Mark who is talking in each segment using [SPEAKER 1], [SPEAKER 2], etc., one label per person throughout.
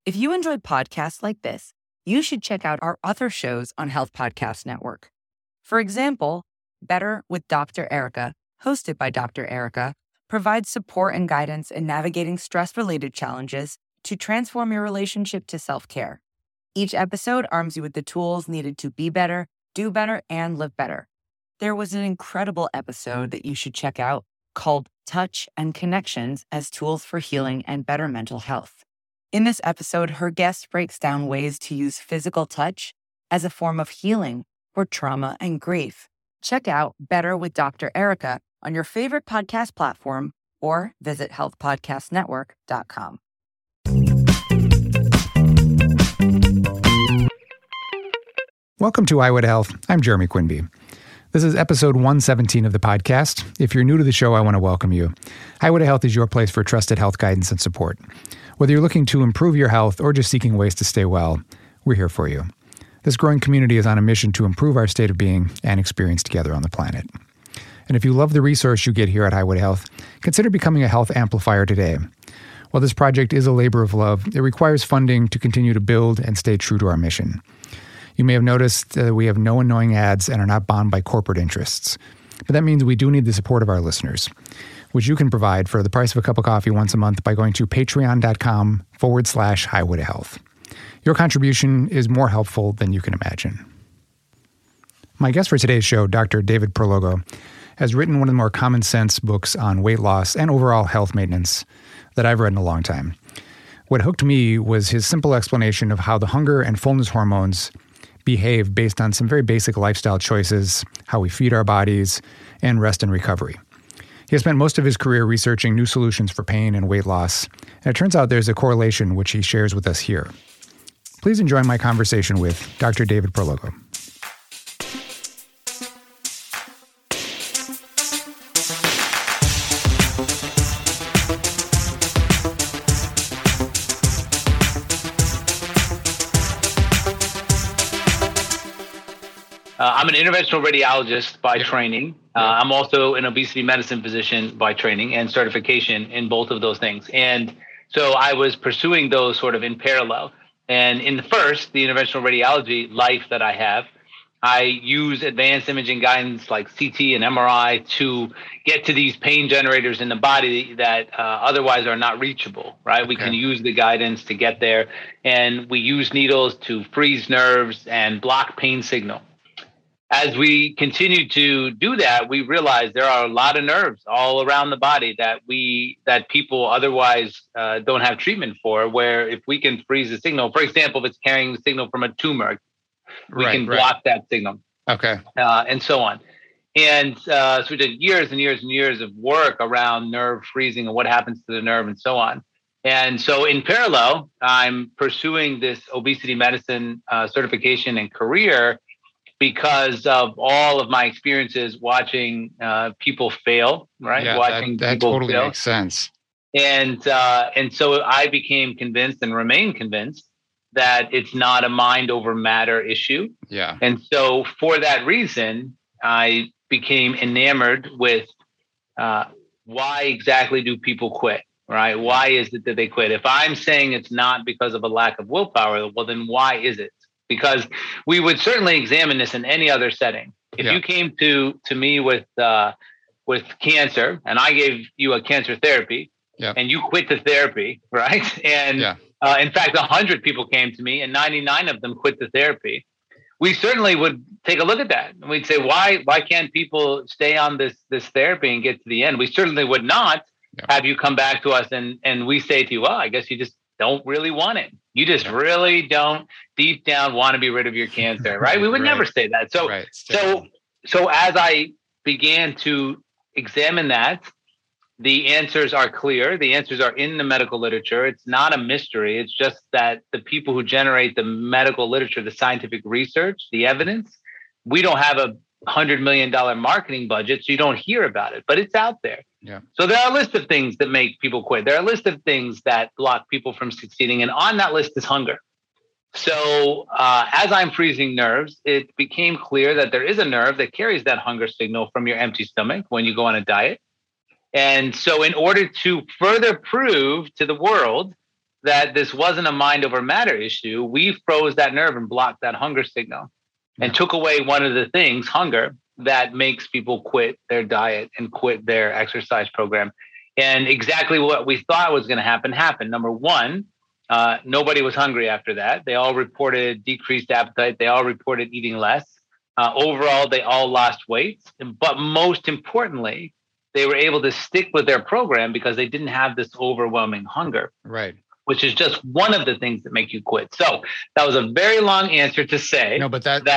[SPEAKER 1] If you enjoyed podcasts like this, you should check out our other shows on Health Podcast Network. For example, Better with Dr. Erica, hosted by Dr. Erica, provides support and guidance in navigating stress-related challenges to transform your relationship to self-care. Each episode arms you with the tools needed to be better, do better, and live better. There was an incredible episode that you should check out called Touch and Connections as Tools for Healing and Better Mental Health. In this episode, her guest breaks down ways to use physical touch as a form of healing for trauma and grief. Check out Better with Dr. Erica on your favorite podcast platform or visit healthpodcastnetwork.com.
[SPEAKER 2] Welcome to Highway to Health. I'm Jeremy Quinby. This is episode 117 of the podcast. If you're new to the show, I want to welcome you. Highway to Health is your place for trusted health guidance and support. Whether you're looking to improve your health or just seeking ways to stay well, we're here for you. This growing community is on a mission to improve our state of being and experience together on the planet. And if you love the resource you get here at Highway to Health, consider becoming a health amplifier today. While this project is a labor of love, it requires funding to continue to build and stay true to our mission. You may have noticed that we have no annoying ads and are not bound by corporate interests. But that means we do need the support of our listeners, which you can provide for the price of a cup of coffee once a month by going to patreon.com/Highway to Health. Your contribution is more helpful than you can imagine. My guest for today's show, Dr. David Perlogo, has written one of the more common sense books on weight loss and overall health maintenance that I've read in a long time. What hooked me was his simple explanation of how the hunger and fullness hormones behave based on some very basic lifestyle choices, how we feed our bodies, and rest and recovery. He has spent most of his career researching new solutions for pain and weight loss, and it turns out there's a correlation which he shares with us here. Please enjoy my conversation with Dr. David Perlogo.
[SPEAKER 3] I'm an interventional radiologist by training. I'm also an obesity medicine physician by training and certification in both of those things. And so I was pursuing those sort of in parallel. And in the interventional radiology life that I have, I use advanced imaging guidance like CT and MRI to get to these pain generators in the body that otherwise are not reachable, right? We can use the guidance to get there. And we use needles to freeze nerves and block pain signal. As we continue to do that, we realize there are a lot of nerves all around the body that people otherwise don't have treatment for, where if we can freeze the signal, for example, if it's carrying the signal from a tumor, we can block that signal. Okay. And so on. And so we did years and years and years of work around nerve freezing and what happens to the nerve and so on. And so in parallel, I'm pursuing this obesity medicine certification and career because of all of my experiences watching people fail, right?
[SPEAKER 2] Yeah,
[SPEAKER 3] watching
[SPEAKER 2] that
[SPEAKER 3] people
[SPEAKER 2] totally
[SPEAKER 3] fail.
[SPEAKER 2] makes sense.
[SPEAKER 3] And so I became convinced and remain convinced that it's not a mind over matter issue.
[SPEAKER 2] Yeah.
[SPEAKER 3] And so for that reason, I became enamored with why exactly do people quit, right? Why is it that they quit? If I'm saying it's not because of a lack of willpower, well, then why is it? Because we would certainly examine this in any other setting. If you came to me with cancer and I gave you a cancer therapy and you quit the therapy, right? And in fact, 100 people came to me and 99 of them quit the therapy. We certainly would take a look at that. And we'd say, why can't people stay on this therapy and get to the end? We certainly would not have you come back to us and we say to you, well, I guess you just don't really want it. You just really don't deep down want to be rid of your cancer, right? We would never say that. So as I began to examine that, the answers are clear. The answers are in the medical literature. It's not a mystery. It's just that the people who generate the medical literature, the scientific research, the evidence, we don't have a $100 million marketing budget, so you don't hear about it, but it's out there. Yeah. So there are a list of things that make people quit. There are a list of things that block people from succeeding. And on that list is hunger. So as I'm freezing nerves, it became clear that there is a nerve that carries that hunger signal from your empty stomach when you go on a diet. And so in order to further prove to the world that this wasn't a mind over matter issue, we froze that nerve and blocked that hunger signal and took away one of the things, hunger, that makes people quit their diet and quit their exercise program. And exactly what we thought was going to happen happened. Number one, nobody was hungry after that. They all reported decreased appetite. They all reported eating less. Overall, they all lost weight. But most importantly, they were able to stick with their program because they didn't have this overwhelming hunger.
[SPEAKER 2] Right.
[SPEAKER 3] Which is just one of the things that make you quit. So that was a very long answer to say.
[SPEAKER 2] No, but the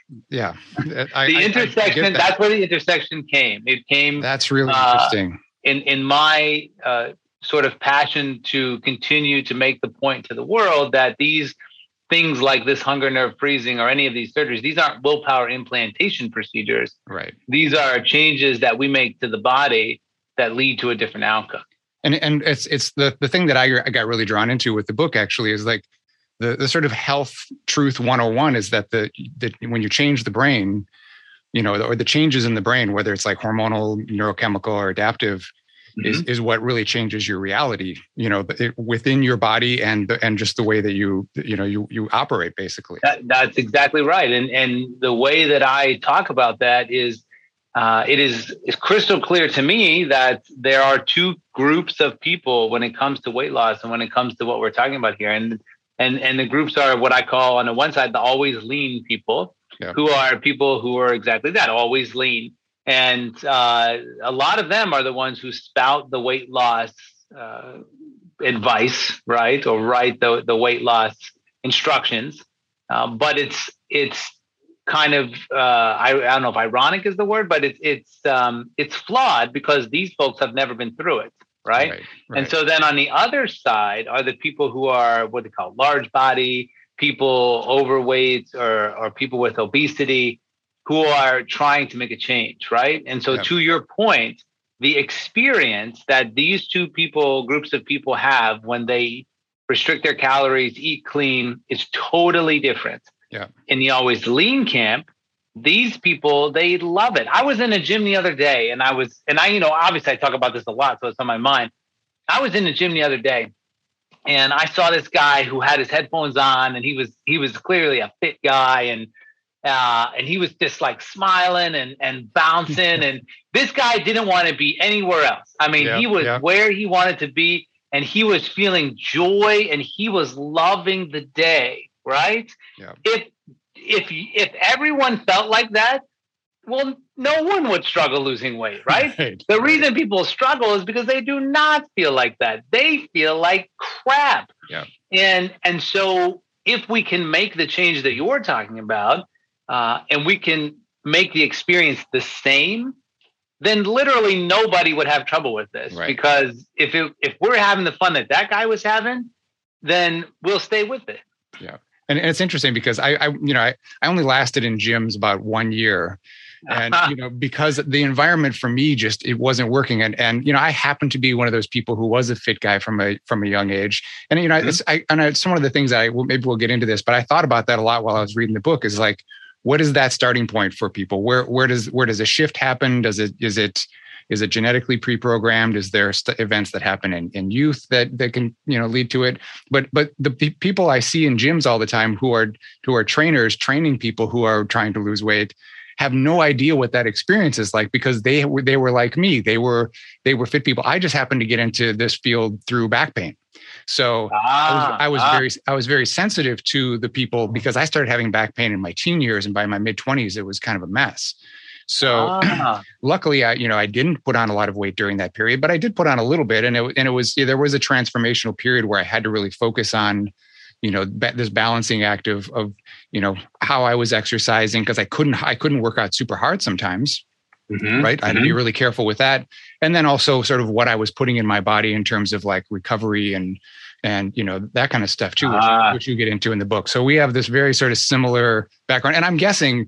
[SPEAKER 3] intersection, that's where the intersection came. It came.
[SPEAKER 2] That's really interesting.
[SPEAKER 3] In my sort of passion to continue to make the point to the world that these things like this hunger nerve freezing or any of these surgeries, these aren't willpower implantation procedures.
[SPEAKER 2] Right.
[SPEAKER 3] These are changes that we make to the body that lead to a different outcome.
[SPEAKER 2] And it's the thing that I got really drawn into with the book actually is like the sort of health truth 101 is that when you change the brain, or the changes in the brain, whether it's like hormonal, neurochemical, or adaptive, is what really changes your reality, within your body and just the way that you operate basically.
[SPEAKER 3] That's exactly right. And the way that I talk about that is it's crystal clear to me that there are two groups of people when it comes to weight loss and when it comes to what we're talking about here. And the groups are what I call on the one side, the always lean people, who are people who are exactly that, always lean. And a lot of them are the ones who spout the weight loss advice, right? Or write the weight loss instructions. But it's kind of I don't know if ironic is the word, but it's flawed because these folks have never been through it, right? And so then on the other side are the people who are what they call large body people, overweight, or people with obesity who are trying to make a change, right? And so to your point, the experience that these two groups of people have when they restrict their calories, eat clean, is totally different.
[SPEAKER 2] Yeah.
[SPEAKER 3] In the always lean camp, these people, they love it. I was in a gym the other day and I obviously I talk about this a lot, so it's on my mind. I was in the gym the other day and I saw this guy who had his headphones on and he was clearly a fit guy and he was just like smiling and bouncing. And this guy didn't want to be anywhere else. I mean, he was where he wanted to be and he was feeling joy and he was loving the day. Right?
[SPEAKER 2] Yeah.
[SPEAKER 3] If everyone felt like that, well, no one would struggle losing weight, right? The reason people struggle is because they do not feel like that. They feel like crap.
[SPEAKER 2] Yeah.
[SPEAKER 3] And so if we can make the change that you're talking about, and we can make the experience the same, then literally nobody would have trouble with this. Right. Because if we're having the fun that guy was having, then we'll stay with it.
[SPEAKER 2] Yeah. And it's interesting because I only lasted in gyms about 1 year, and because the environment for me it wasn't working, and I happened to be one of those people who was a fit guy from a young age, and it's one of the things that maybe we'll get into this, but I thought about that a lot while I was reading the book. Is like, what is that starting point for people? Where does a shift happen? Is it genetically pre-programmed? Is there events that happen in youth that can lead to it? But the people I see in gyms all the time who are trainers training people who are trying to lose weight have no idea what that experience is like, because they were like me. They were fit people. I just happened to get into this field through back pain. So I was very sensitive to the people because I started having back pain in my teen years, and by my mid-20s it was kind of a mess. So luckily, I didn't put on a lot of weight during that period, but I did put on a little bit, and there was a transformational period where I had to really focus on, this balancing act of how I was exercising, because I couldn't work out super hard sometimes, right? I had to be really careful with that, and then also sort of what I was putting in my body in terms of like recovery and that kind of stuff too, which you get into in the book. So we have this very sort of similar background, and I'm guessing.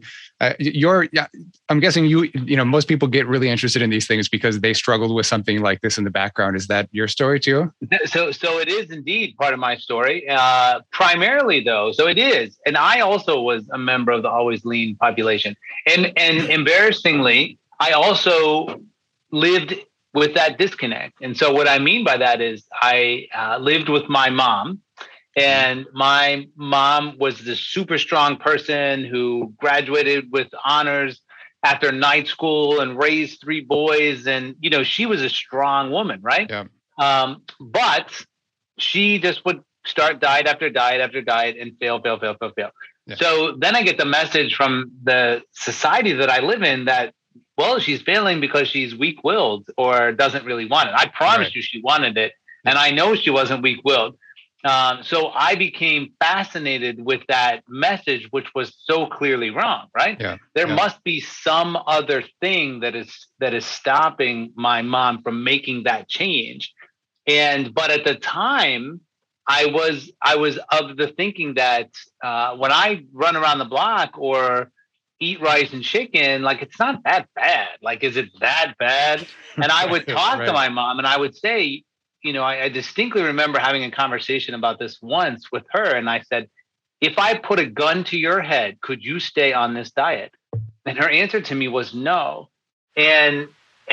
[SPEAKER 2] Most people get really interested in these things because they struggled with something like this in the background. Is that your story too?
[SPEAKER 3] So it is indeed part of my story. Primarily though, so it is. And I also was a member of the always lean population. And embarrassingly, I also lived with that disconnect. And so what I mean by that is I lived with my mom, and my mom was this super strong person who graduated with honors after night school and raised 3 boys. And, she was a strong woman, right?
[SPEAKER 2] Yeah.
[SPEAKER 3] But she just would start diet after diet after diet and fail. Yeah. So then I get the message from the society that I live in that, well, she's failing because she's weak-willed or doesn't really want it. I promise you she wanted it. And I know she wasn't weak-willed. So I became fascinated with that message, which was so clearly wrong, right?
[SPEAKER 2] Yeah.
[SPEAKER 3] There must be some other thing that is stopping my mom from making that change. But at the time, I was of the thinking that when I run around the block or eat rice and chicken, like, it's not that bad. Like, is it that bad? And I would talk to my mom and I would say, I distinctly remember having a conversation about this once with her. And I said, if I put a gun to your head, could you stay on this diet? And her answer to me was no. And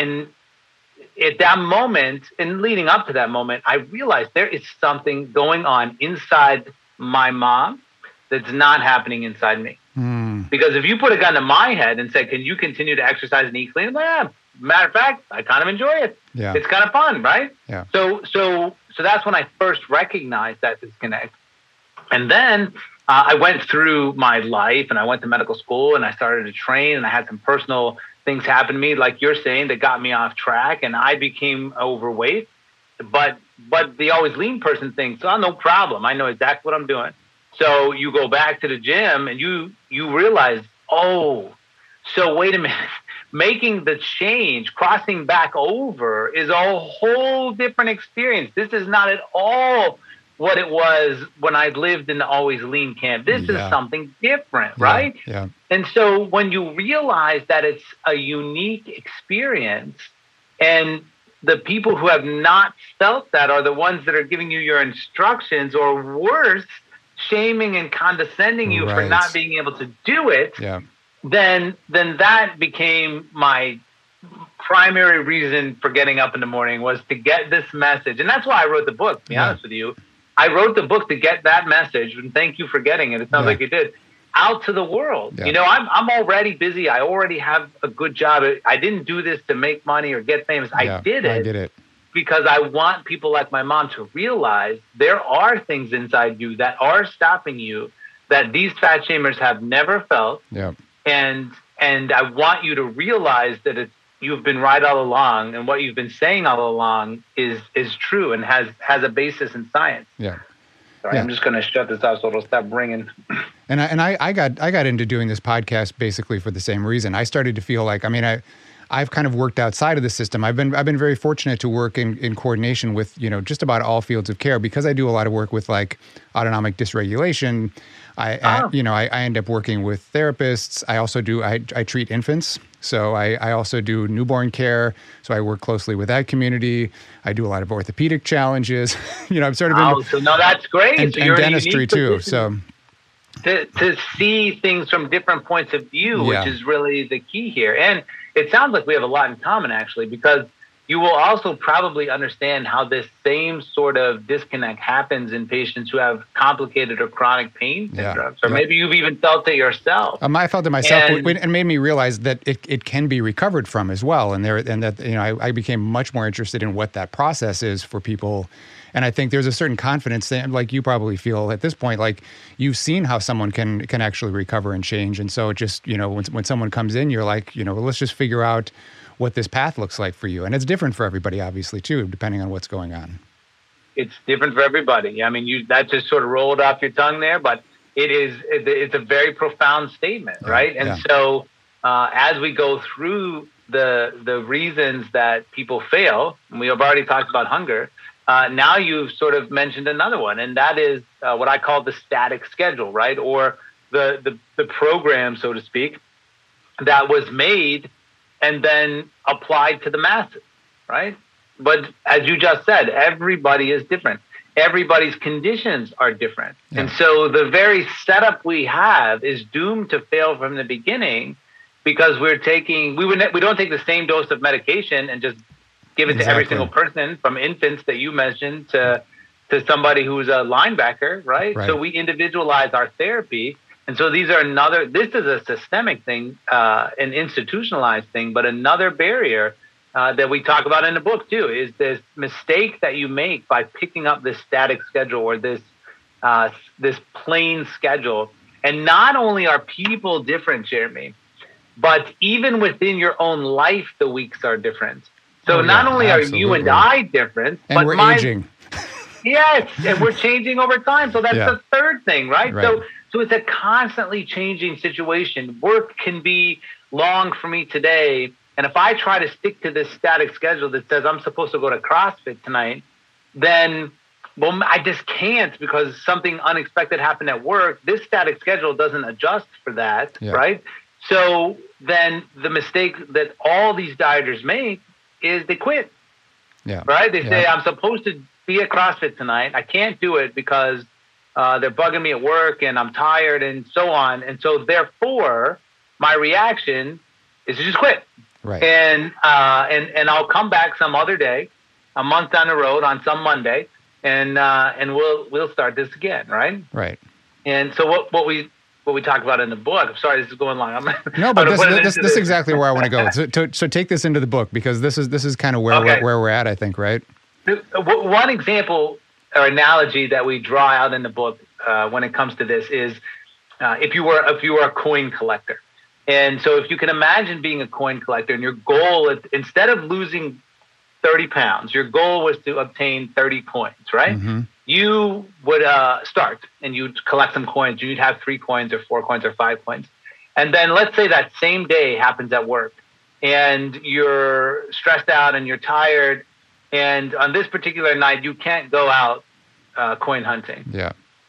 [SPEAKER 3] at that moment, and leading up to that moment, I realized there is something going on inside my mom that's not happening inside me. Because if you put a gun to my head and say, can you continue to exercise and eat clean? I'm like, yeah. Matter of fact, I kind of enjoy it. Yeah. It's kind of fun, right?
[SPEAKER 2] Yeah.
[SPEAKER 3] So that's when I first recognized that disconnect. And then I went through my life and I went to medical school and I started to train and I had some personal things happen to me, like you're saying, that got me off track and I became overweight. But the always lean person thinks, oh, no problem. I know exactly what I'm doing. So you go back to the gym and you realize, oh, so wait a minute. Making the change, crossing back over is a whole different experience. This is not at all what it was when I lived in the always lean camp. This is something different, right?
[SPEAKER 2] Yeah.
[SPEAKER 3] And so when you realize that it's a unique experience and the people who have not felt that are the ones that are giving you your instructions, or worse, shaming and condescending you for not being able to do it.
[SPEAKER 2] Yeah.
[SPEAKER 3] Then that became my primary reason for getting up in the morning, was to get this message. And that's why I wrote the book, to be honest with you. I wrote the book to get that message, and thank you for getting it. It sounds like you did. Out to the world. Yeah. I'm already busy. I already have a good job. I didn't do this to make money or get famous. I did it because I want people like my mom to realize there are things inside you that are stopping you that these fat shamers have never felt.
[SPEAKER 2] Yeah.
[SPEAKER 3] And I want you to realize that you've been right all along, and what you've been saying all along is true and has a basis in science.
[SPEAKER 2] Yeah.
[SPEAKER 3] Sorry, I'm just going to shut this off so it'll stop ringing.
[SPEAKER 2] And I got into doing this podcast basically for the same reason. I started to feel like, I've kind of worked outside of the system. I've been very fortunate to work in coordination with, just about all fields of care, because I do a lot of work with like autonomic dysregulation. I end up working with therapists. I also I treat infants. So I also do newborn care. So I work closely with that community. I do a lot of orthopedic challenges. I'm sort of
[SPEAKER 3] so no, that's great.
[SPEAKER 2] And,
[SPEAKER 3] so
[SPEAKER 2] and dentistry too. So
[SPEAKER 3] to see things from different points of view, which is really the key here. And it sounds like we have a lot in common, actually, because you will also probably understand how this same sort of disconnect happens in patients who have complicated or chronic pain syndromes. Or maybe you've even felt it yourself.
[SPEAKER 2] I felt it myself, and made me realize that it can be recovered from as well. And I became much more interested in what that process is for people. And I think there's a certain confidence that, like you probably feel at this point, like you've seen how someone can actually recover and change. And so it just, when someone comes in, you're like, let's just figure out what this path looks like for you. And it's different for everybody, obviously, too, depending on what's going on.
[SPEAKER 3] It's different for everybody. That just sort of rolled off your tongue there, but it's a very profound statement, right? And so as we go through the reasons that people fail, and we have already talked about hunger, now you've sort of mentioned another one, and that is what I call the static schedule, right? Or the program, so to speak, that was made and then applied to the masses, right? But as you just said, everybody is different. Everybody's conditions are different. Yeah. And so the very setup we have is doomed to fail from the beginning, because we don't take the same dose of medication and just give it to every single person, from infants that you mentioned to somebody who's a linebacker, right? So we individualize our therapy. And so this is a systemic thing, an institutionalized thing, but another barrier that we talk about in the book too is this mistake that you make by picking up this static schedule or this plain schedule. And not only are people different, Jeremy, but even within your own life, the weeks are different. So not only are you and I different,
[SPEAKER 2] and but we're aging.
[SPEAKER 3] Yes, and we're changing over time. So that's the third thing, right? So it's a constantly changing situation. Work can be long for me today. And if I try to stick to this static schedule that says I'm supposed to go to CrossFit tonight, then I just can't because something unexpected happened at work. This static schedule doesn't adjust for that, right? So then the mistake that all these dieters make is they quit, right? They say, I'm supposed to be at CrossFit tonight. I can't do it because they're bugging me at work and I'm tired and so on. And so therefore, my reaction is to just quit.
[SPEAKER 2] Right.
[SPEAKER 3] And I'll come back some other day, a month down the road on some Monday, and we'll start this again, right?
[SPEAKER 2] Right.
[SPEAKER 3] And so what we talk about in the book. I'm sorry, this is going long.
[SPEAKER 2] No, but this is exactly where I want to go. So take this into the book because this is kind of where we're at, I think, right?
[SPEAKER 3] One example or analogy that we draw out in the book when it comes to this is if you were a coin collector. And so if you can imagine being a coin collector and your goal is, instead of losing 30 pounds, your goal was to obtain 30 coins, right? Mm-hmm. You would start and you'd collect some coins. You'd have 3 coins or 4 coins or 5 coins. And then let's say that same day happens at work and you're stressed out and you're tired. And on this particular night, you can't go out coin hunting.
[SPEAKER 2] Yeah.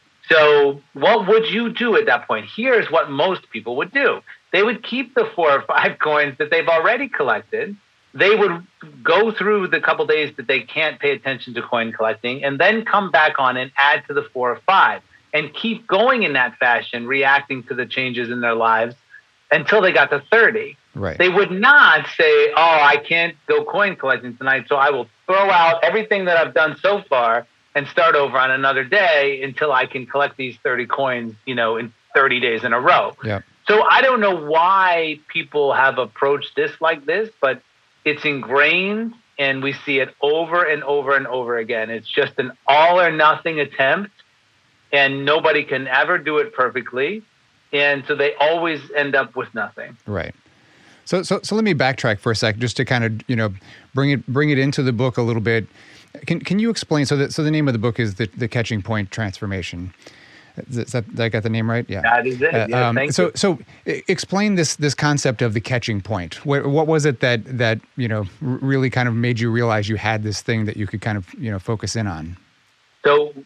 [SPEAKER 3] So what would you do at that point? Here's what most people would do. They would keep the 4 or 5 coins that they've already collected. They would go through the couple days that they can't pay attention to coin collecting and then come back on and add to the 4 or 5 and keep going in that fashion, reacting to the changes in their lives until they got to 30.
[SPEAKER 2] Right.
[SPEAKER 3] They would not say, I can't go coin collecting tonight, so I will throw out everything that I've done so far and start over on another day until I can collect these 30 coins, in 30 days in a row.
[SPEAKER 2] Yeah.
[SPEAKER 3] So I don't know why people have approached this like this, but it's ingrained and we see it over and over and over again. It's just an all or nothing attempt and nobody can ever do it perfectly. And so they always end up with nothing.
[SPEAKER 2] Right. So let me backtrack for a sec, just to kind of, bring it into the book a little bit. Can you explain? So the name of the book is the Catching Point Transformation. Did I got the name right? Yeah.
[SPEAKER 3] That is it. Thank you.
[SPEAKER 2] So explain this concept of the catching point. What was it that really kind of made you realize you had this thing that you could kind of focus in on?
[SPEAKER 3] So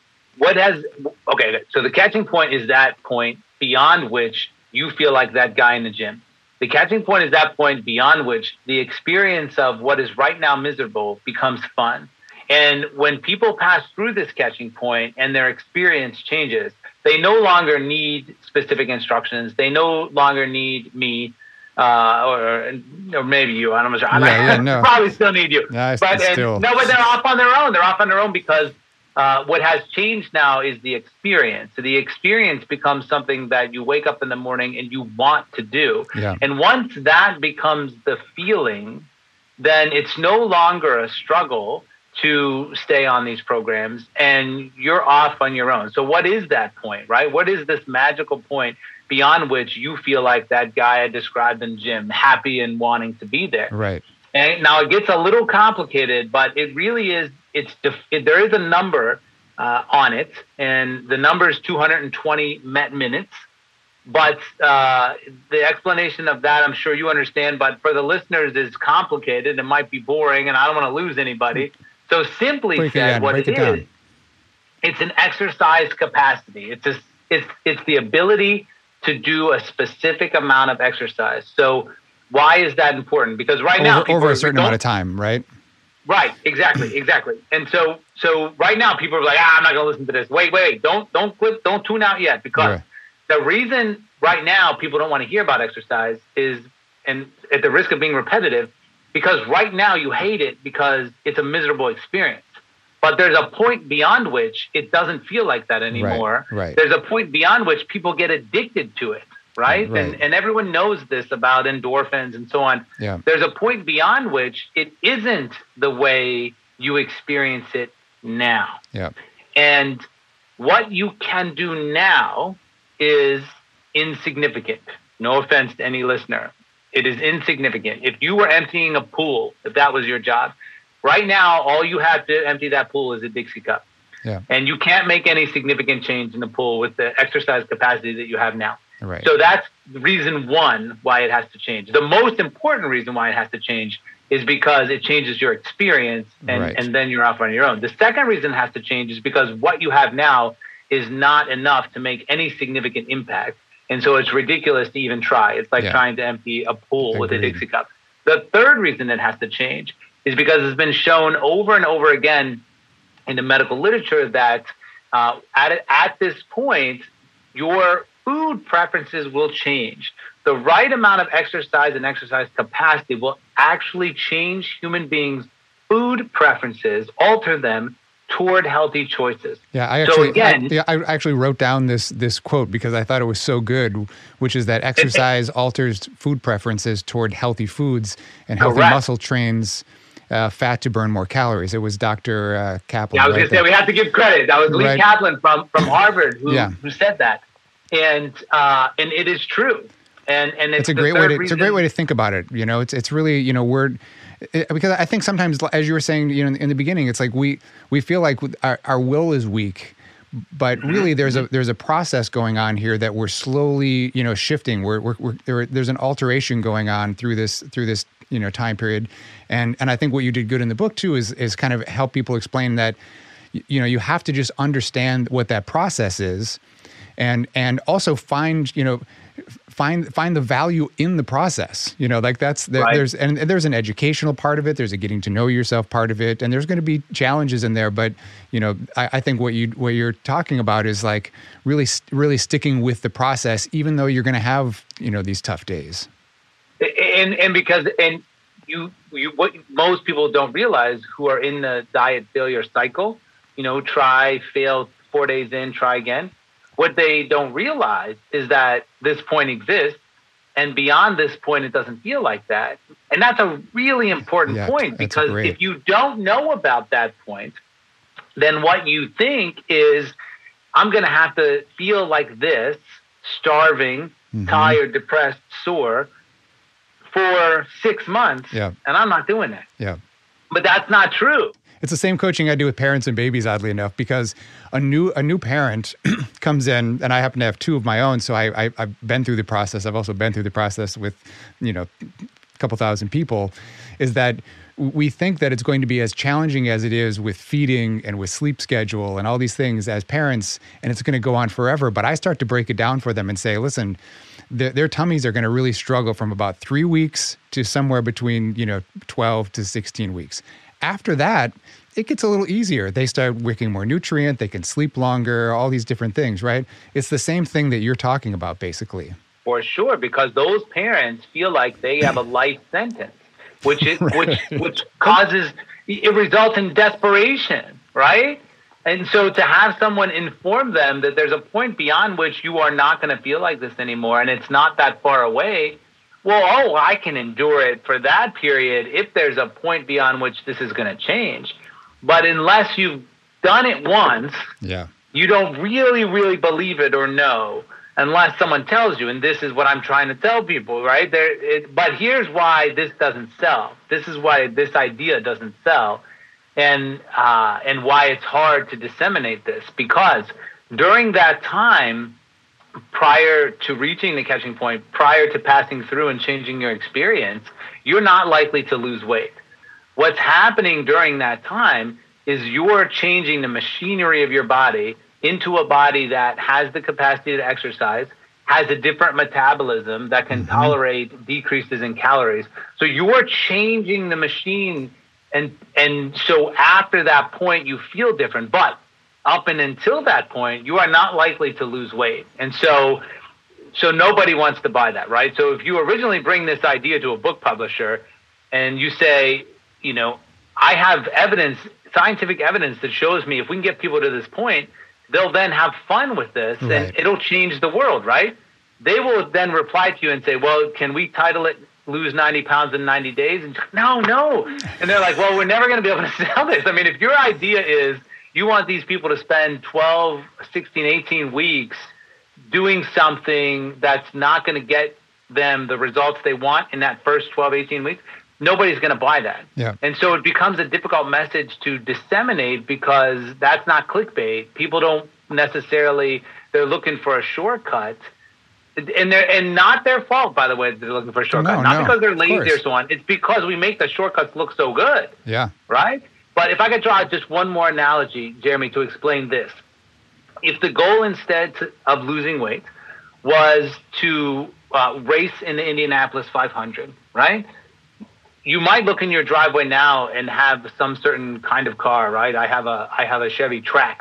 [SPEAKER 3] so the catching point is that point beyond which you feel like that guy in the gym. The catching point is that point beyond which the experience of what is right now miserable becomes fun. And when people pass through this catching point and their experience changes, they no longer need specific instructions. They no longer need me, or maybe you. I'm not sure.
[SPEAKER 2] No.
[SPEAKER 3] Probably still need you.
[SPEAKER 2] But
[SPEAKER 3] they're off on their own. They're off on their own because what has changed now is the experience. So the experience becomes something that you wake up in the morning and you want to do.
[SPEAKER 2] Yeah.
[SPEAKER 3] And once that becomes the feeling, then it's no longer a struggle to stay on these programs and you're off on your own. So what is that point, right? What is this magical point beyond which you feel like that guy I described in the gym, happy and wanting to be there?
[SPEAKER 2] Right.
[SPEAKER 3] And now it gets a little complicated, but it really is, there is a number on it, and the number is 220 Met minutes. But the explanation of that, I'm sure you understand, but for the listeners is complicated. It might be boring, and I don't want to lose anybody. So simply said, what it is, it's an exercise capacity. It's the ability to do a specific amount of exercise. So why is that important? Because right now,
[SPEAKER 2] over a certain amount of time, right?
[SPEAKER 3] Right, exactly. And so right now, people are like, I'm not going to listen to this. Wait, don't quit, don't tune out yet, because the reason right now people don't want to hear about exercise is, and at the risk of being repetitive, because right now you hate it because it's a miserable experience. But there's a point beyond which it doesn't feel like that anymore.
[SPEAKER 2] Right.
[SPEAKER 3] There's a point beyond which people get addicted to it, right? And everyone knows this about endorphins and so on.
[SPEAKER 2] Yeah.
[SPEAKER 3] There's a point beyond which it isn't the way you experience it now.
[SPEAKER 2] Yeah.
[SPEAKER 3] And what you can do now is insignificant. No offense to any listener. It is insignificant. If you were emptying a pool, if that was your job, right now, all you have to empty that pool is a Dixie cup.
[SPEAKER 2] Yeah.
[SPEAKER 3] And you can't make any significant change in the pool with the exercise capacity that you have now.
[SPEAKER 2] Right.
[SPEAKER 3] So that's reason one why it has to change. The most important reason why it has to change is because it changes your experience and then you're off on your own. The second reason it has to change is because what you have now is not enough to make any significant impact. And so it's ridiculous to even try. It's like trying to empty a pool with a Dixie cup. The third reason it has to change is because it's been shown over and over again in the medical literature that at this point, your food preferences will change. The right amount of exercise and exercise capacity will actually change human beings' food preferences, alter them toward healthy choices.
[SPEAKER 2] Yeah, I actually wrote down this quote because I thought it was so good, which is that exercise alters food preferences toward healthy foods, and healthy muscle trains fat to burn more calories. It was Dr. Kaplan.
[SPEAKER 3] Yeah, I was going to say, we have to give credit. That was Lee Kaplan from Harvard who said that. And it is true. And it's
[SPEAKER 2] a great way to, it's a great way to think about it. You know, it's really, you know, because I think sometimes, as you were saying, you know, in the beginning, it's like we feel like our will is weak, but really there's a process going on here that we're slowly, you know, shifting. There's an alteration going on through this you know, time period, and I think what you did good in the book too is kind of help people explain that, you know, you have to just understand what that process is, and also find the value in the process. You know, like there's an educational part of it. There's a getting to know yourself part of it, and there's going to be challenges in there. But you know, I think what you're talking about is like really sticking with the process, even though you're going to have, you know, these tough days.
[SPEAKER 3] And because you what most people don't realize who are in the diet failure cycle, you know, try, fail, 4 days in, try again. What they don't realize is that this point exists, and beyond this point, it doesn't feel like that. And that's a really important point, because if you don't know about that point, then what you think is, I'm going to have to feel like this, starving, tired, depressed, sore, for 6 months, and I'm not doing that. Yeah. But that's not true.
[SPEAKER 2] It's the same coaching I do with parents and babies, oddly enough, because a new parent comes in, and I happen to have two of my own, so I've been through the process. I've also been through the process with, you know, a couple thousand people, is that we think that it's going to be as challenging as it is with feeding and with sleep schedule and all these things as parents, and it's going to go on forever. But I start to break it down for them and say, listen, their tummies are going to really struggle from about 3 weeks to somewhere between, you know, 12 to 16 weeks. After that, it gets a little easier. They start wicking more nutrient, they can sleep longer, all these different things, right? It's the same thing that you're talking about, basically.
[SPEAKER 3] For sure, because those parents feel like they have a life sentence, which causes, it results in desperation, right? And so to have someone inform them that there's a point beyond which you are not going to feel like this anymore, and it's not that far away, well, I can endure it for that period if there's a point beyond which this is going to change. But unless you've done it once, you don't really, really believe it or know, unless someone tells you. And this is what I'm trying to tell people, right? But here's why this doesn't sell. This is why this idea doesn't sell. And why it's hard to disseminate this, because during that time, prior to reaching the catching point, prior to passing through and changing your experience, you're not likely to lose weight. What's happening during that time is you're changing the machinery of your body into a body that has the capacity to exercise, has a different metabolism that can tolerate decreases in calories. So you're changing the machine. And so after that point, you feel different. But up and until that point, you are not likely to lose weight. And so nobody wants to buy that, right? So if you originally bring this idea to a book publisher, and you say, I have evidence, scientific evidence that shows me if we can get people to this point, they'll then have fun with this and it'll change the world, right? They will then reply to you and say, well, can we title it Lose 90 Pounds in 90 Days? And no. And they're like, well, we're never going to be able to sell this. I mean, if your idea is you want these people to spend 12, 16, 18 weeks doing something that's not going to get them the results they want in that first 12, 18 weeks, nobody's going to buy that.
[SPEAKER 2] Yeah.
[SPEAKER 3] And so it becomes a difficult message to disseminate because that's not clickbait. People don't necessarily, they're looking for a shortcut. And not their fault, by the way, they're looking for a shortcut. Not because they're lazy or so on. It's because we make the shortcuts look so good.
[SPEAKER 2] Yeah.
[SPEAKER 3] Right? But if I could draw just one more analogy, Jeremy, to explain this. If the goal instead of losing weight was to race in the Indianapolis 500, right? You might look in your driveway now and have some certain kind of car, right? I have a Chevy Trax.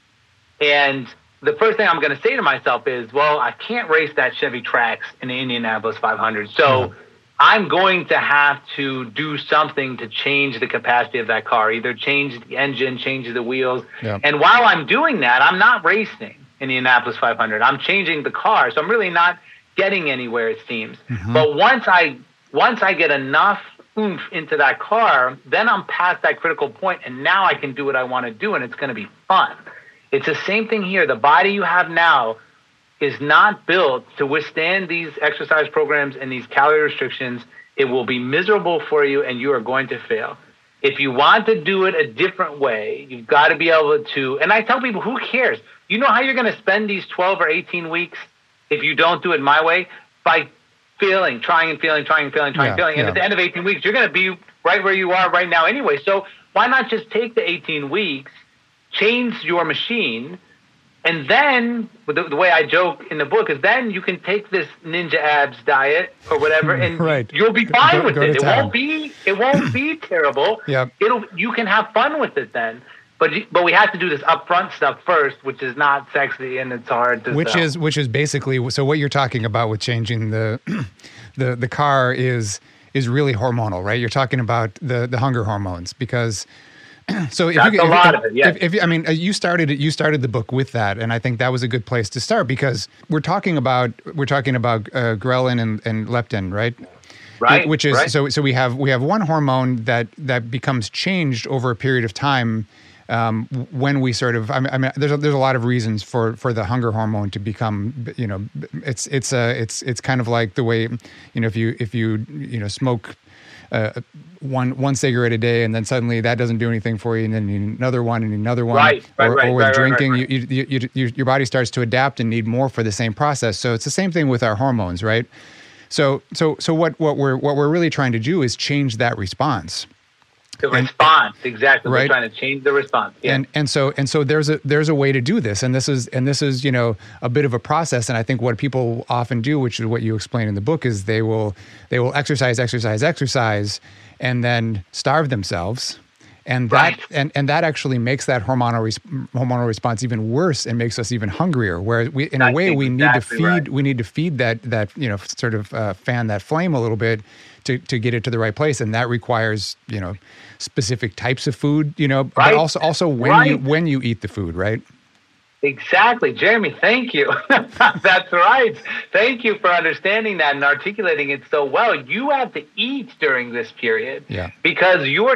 [SPEAKER 3] And the first thing I'm going to say to myself is, well, I can't race that Chevy Trax in the Indianapolis 500. So I'm going to have to do something to change the capacity of that car, either change the engine, change the wheels. Yeah. And while I'm doing that, I'm not racing in the Indianapolis 500. I'm changing the car. So I'm really not getting anywhere, it seems. Mm-hmm. But once I get enough oomph into that car, then I'm past that critical point, and now I can do what I want to do, and it's going to be fun. It's the same thing here. The body you have now is not built to withstand these exercise programs and these calorie restrictions. It will be miserable for you, and you are going to fail. If you want to do it a different way, you've got to be able to, and I tell people, who cares? You know how you're going to spend these 12 or 18 weeks if you don't do it my way? By failing, trying and failing. And at the end of 18 weeks, you're going to be right where you are right now anyway. So why not just take the 18 weeks, change your machine, and then the way I joke in the book is then you can take this Ninja Abs diet or whatever, and you'll be fine with it. It won't be terrible.
[SPEAKER 2] Yep.
[SPEAKER 3] You can have fun with it then. But we have to do this upfront stuff first, which is not sexy and it's hard to sell.
[SPEAKER 2] Which is basically, so what you're talking about with changing the car is really hormonal, right? You're talking about the hunger hormones because. So
[SPEAKER 3] that's a lot of it. Yes.
[SPEAKER 2] You started the book with that, and I think that was a good place to start because we're talking about ghrelin and leptin, right?
[SPEAKER 3] Right.
[SPEAKER 2] Which is
[SPEAKER 3] right.
[SPEAKER 2] So we have one hormone that becomes changed over a period of time. When we sort of, there's a lot of reasons for the hunger hormone to become, it's kind of like the way, if you smoke one cigarette a day and then suddenly that doesn't do anything for you, and then you need another one and another one. Or with drinking, your body starts to adapt and need more for the same process. So it's the same thing with our hormones, right? So what we're really trying to do is change that response.
[SPEAKER 3] The response, exactly. Right? We're trying to change the response. Yeah.
[SPEAKER 2] And so there's a way to do this, and this is a bit of a process. And I think what people often do, which is what you explain in the book, is they will exercise, and then starve themselves, and that and that actually makes that hormonal response even worse and makes us even hungrier. Whereas we need to feed that sort of fan that flame a little bit to get it to the right place, and that requires specific types of food, but also when you eat the food, right?
[SPEAKER 3] Exactly. Jeremy, thank you. That's right. Thank you for understanding that and articulating it so well. You have to eat during this period because you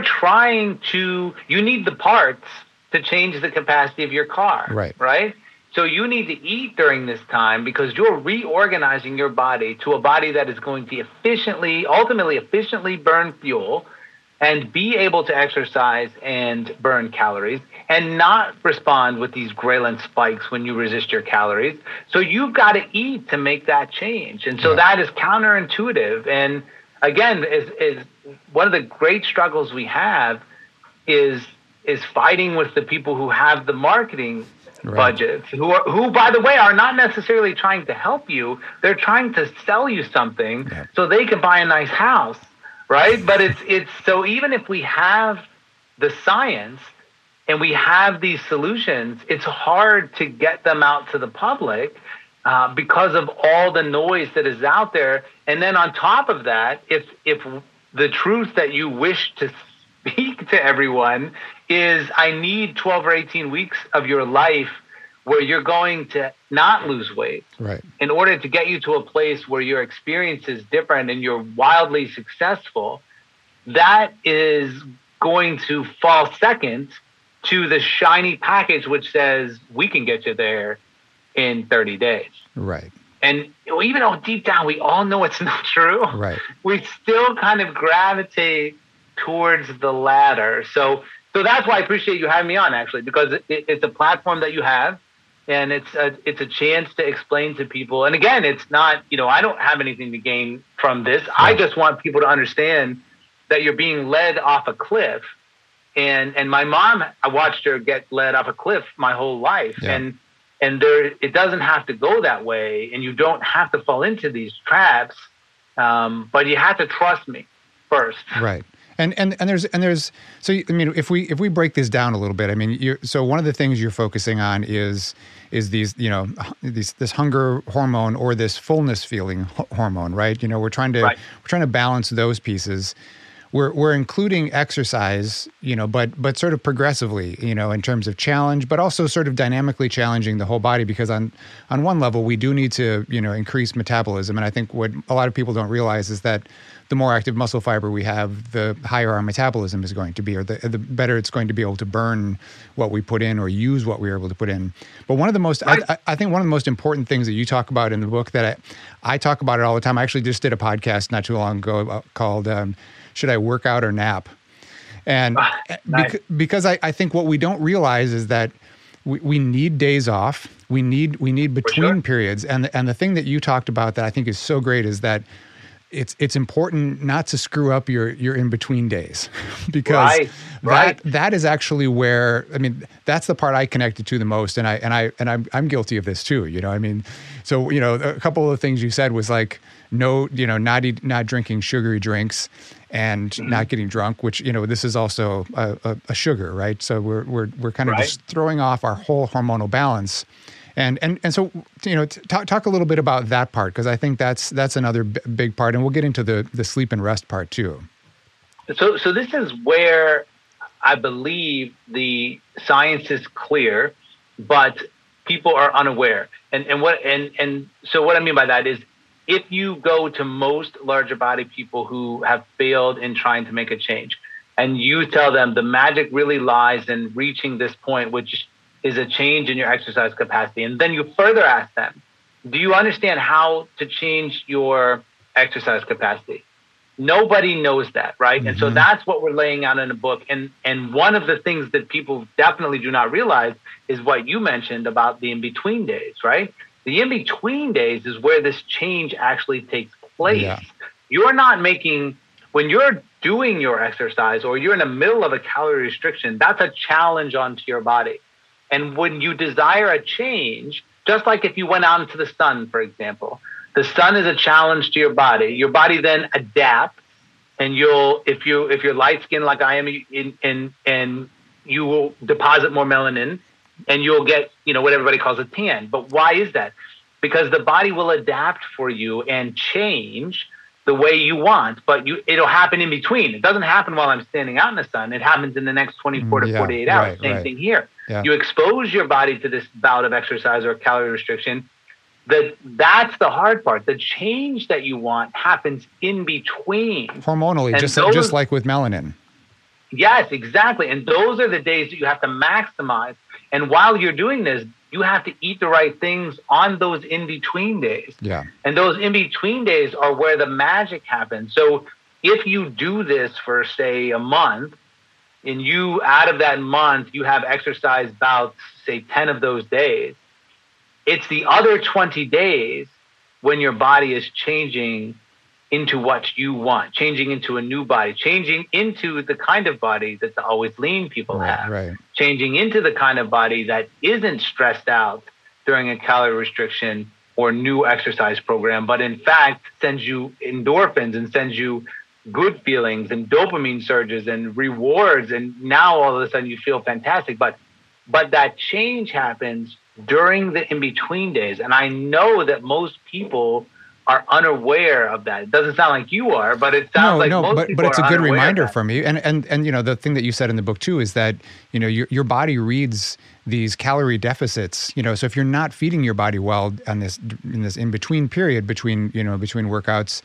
[SPEAKER 3] need the parts to change the capacity of your car, right? So you need to eat during this time because you're reorganizing your body to a body that is going to ultimately efficiently burn fuel and be able to exercise and burn calories and not respond with these ghrelin spikes when you resist your calories. So you've got to eat to make that change. And so that is counterintuitive. And again, is one of the great struggles we have is fighting with the people who have the marketing budgets, who, by the way, are not necessarily trying to help you. They're trying to sell you something so they can buy a nice house. Right. But it's so even if we have the science and we have these solutions, it's hard to get them out to the public because of all the noise that is out there. And then on top of that, if the truth that you wish to speak to everyone is I need 12 or 18 weeks of your life where you're going to not lose weight,
[SPEAKER 2] right,
[SPEAKER 3] in order to get you to a place where your experience is different and you're wildly successful. That is going to fall second to the shiny package which says we can get you there in 30 days.
[SPEAKER 2] Right.
[SPEAKER 3] And even though deep down we all know it's not true,
[SPEAKER 2] right,
[SPEAKER 3] we still kind of gravitate towards the latter. So that's why I appreciate you having me on, actually, because it's a platform that you have, and it's a chance to explain to people. And again, it's not, I don't have anything to gain from this. Yeah. I just want people to understand that you're being led off a cliff. And my mom, I watched her get led off a cliff my whole life. Yeah. And it doesn't have to go that way, and you don't have to fall into these traps, but you have to trust me first.
[SPEAKER 2] Right. And there's so I mean, if we break this down a little bit, I mean, so one of the things you're focusing on is these, this hunger hormone or this fullness feeling hormone, right? We're trying to balance those pieces. We're including exercise, but sort of progressively, in terms of challenge, but also sort of dynamically challenging the whole body, because on one level we do need to, increase metabolism. And I think what a lot of people don't realize is that the more active muscle fiber we have, the higher our metabolism is going to be, or the better it's going to be able to burn what we put in or use what we're able to put in. But one of the most, I think one of the most important things that you talk about in the book, that I talk about it all the time. I actually just did a podcast not too long ago called Should I Work Out or Nap? And
[SPEAKER 3] nice.
[SPEAKER 2] Because I think what we don't realize is that we need days off. We need between periods. And the thing that you talked about that I think is so great is that it's important not to screw up your in-between days, because that is actually where, I mean, that's the part I connected to the most. And I'm guilty of this too, I mean, so, a couple of things you said was like, no, not drinking sugary drinks and not getting drunk, which, this is also a sugar, right? So we're kind of just throwing off our whole hormonal balance. And so, talk a little bit about that part, because I think that's another big part, and we'll get into the sleep and rest part too.
[SPEAKER 3] So this is where I believe the science is clear, but people are unaware. And so what I mean by that is, if you go to most larger body people who have failed in trying to make a change, and you tell them the magic really lies in reaching this point, which is a change in your exercise capacity, and then you further ask them, do you understand how to change your exercise capacity? Nobody knows that, right? Mm-hmm. And so that's what we're laying out in the book. And one of the things that people definitely do not realize is what you mentioned about the in-between days, right? The in-between days is where this change actually takes place. Yeah. You're not making, when you're doing your exercise or you're in the middle of a calorie restriction, that's a challenge onto your body. And when you desire a change, just like if you went out into the sun, for example, the sun is a challenge to your body. Your body then adapts, and if you're light skinned like I am, and you will deposit more melanin, and you'll get, what everybody calls a tan. But why is that? Because the body will adapt for you and change the way you want, but it'll happen in between. It doesn't happen while I'm standing out in the sun. It happens in the next 24 to 48 hours. Same thing here. Yeah. You expose your body to this bout of exercise or calorie restriction. That's the hard part. The change that you want happens in between.
[SPEAKER 2] Hormonally, just like with melanin.
[SPEAKER 3] Yes, exactly. And those are the days that you have to maximize. And while you're doing this, you have to eat the right things on those in-between days. Yeah. And those in-between days are where the magic happens. So if you do this for, say, a month, and out of that month, you have exercise bouts, say 10 of those days, it's the other 20 days when your body is changing into what you want, changing into a new body, changing into the kind of body that the always lean people have, changing into the kind of body that isn't stressed out during a calorie restriction or new exercise program, but in fact sends you endorphins and sends you good feelings and dopamine surges and rewards. And now all of a sudden you feel fantastic. But that change happens during the in-between days. And I know that most people are unaware of that. It doesn't sound like you are, but it sounds most people
[SPEAKER 2] but it's a good reminder
[SPEAKER 3] for
[SPEAKER 2] me. And the thing that you said in the book too is that your body reads these calorie deficits. So if you're not feeding your body well in this in between period between workouts,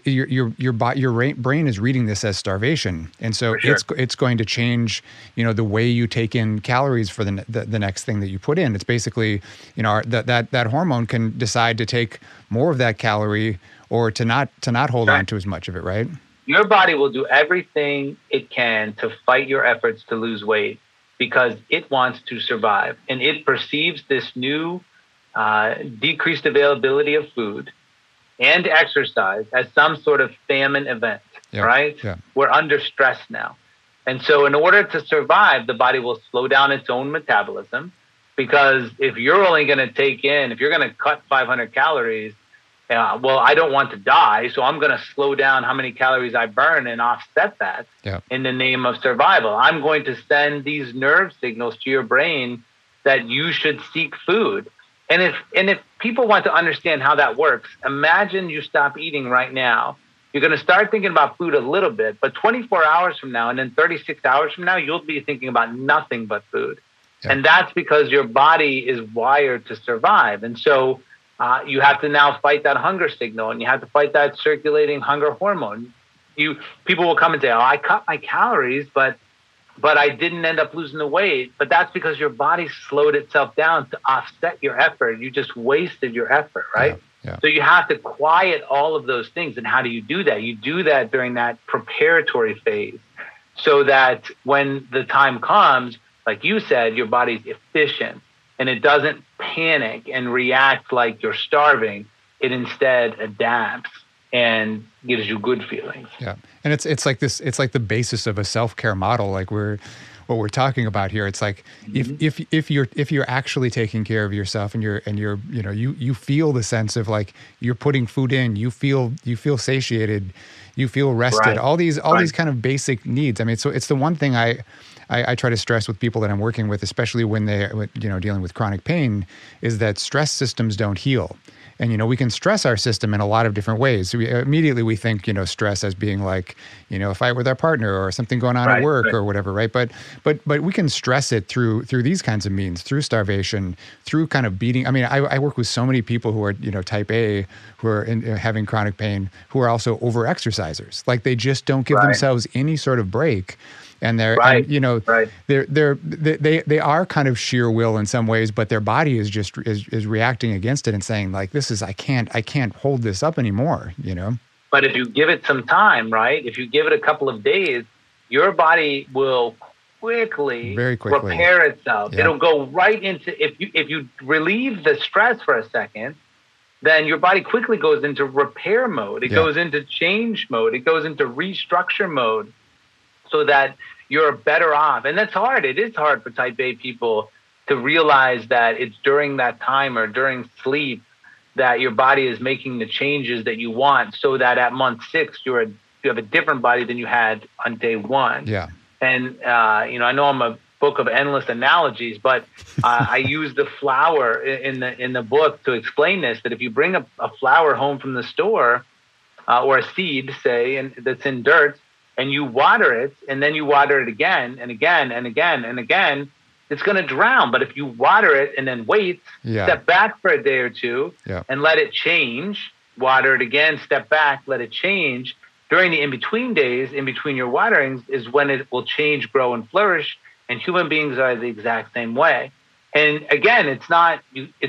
[SPEAKER 2] your brain is reading this as starvation, and so it's going to change the way you take in calories for the next thing that you put in. It's basically that hormone can decide to take more of that calorie or to not hold on to as much of it, right?
[SPEAKER 3] Your body will do everything it can to fight your efforts to lose weight because it wants to survive. And it perceives this new decreased availability of food and exercise as some sort of famine event, right? Yeah. We're under stress now. And so in order to survive, the body will slow down its own metabolism, because if you're only going to if you're going to cut 500 calories, I don't want to die, so I'm going to slow down how many calories I burn and offset that in the name of survival. I'm going to send these nerve signals to your brain that you should seek food. And if people want to understand how that works, imagine you stop eating right now. You're going to start thinking about food a little bit, but 24 hours from now and then 36 hours from now, you'll be thinking about nothing but food. Yeah. And that's because your body is wired to survive. And so you have to now fight that hunger signal, and you have to fight that circulating hunger hormone. People will come and say, I cut my calories, but I didn't end up losing the weight. But that's because your body slowed itself down to offset your effort. You just wasted your effort, right? Yeah. So you have to quiet all of those things. And how do you do that? You do that during that preparatory phase, so that when the time comes, like you said, your body's efficient and it doesn't panic and react like you're starving. It instead adapts and gives you good feelings.
[SPEAKER 2] Yeah. And it's like this, it's like the basis of a self-care model. Like what we're talking about here. It's like if you're actually taking care of yourself and you feel the sense of like you're putting food in, you feel satiated, you feel rested, right. all these kind of basic needs. I mean, so it's the one thing I try to stress with people that I'm working with, especially when they're dealing with chronic pain, is that stress systems don't heal. And, we can stress our system in a lot of different ways. So we think, stress as being like, a fight with our partner or something going on at work or whatever, right? But we can stress it through these kinds of means, through starvation, through kind of beating. I mean, I work with so many people who are, type A, who are having chronic pain, who are also over-exercisers. Like they just don't give themselves any sort of break. And they're, they are kind of sheer will in some ways, but their body is just is reacting against it and saying like, I can't hold this up anymore,
[SPEAKER 3] But if you give it some time, right? If you give it a couple of days, your body will very quickly repair itself. Yeah. It'll go right into, if you relieve the stress for a second, then your body quickly goes into repair mode. It goes into change mode. It goes into restructure mode, so that you're better off. And that's hard. It is hard for type A people to realize that it's during that time or during sleep that your body is making the changes that you want, so that at month 6, you have a different body than you had on day 1. Yeah. And, I know I'm a book of endless analogies, but I use the flower in the book to explain this, that if you bring a flower home from the store or a seed, say, and that's in dirt, and you water it, and then you water it again and again and again and again, it's going to drown. But if you water it and then wait, step back for a day or two and let it change, water it again, step back, let it change. During the in-between days, in between your waterings, is when it will change, grow, and flourish. And human beings are the exact same way. And again, it's not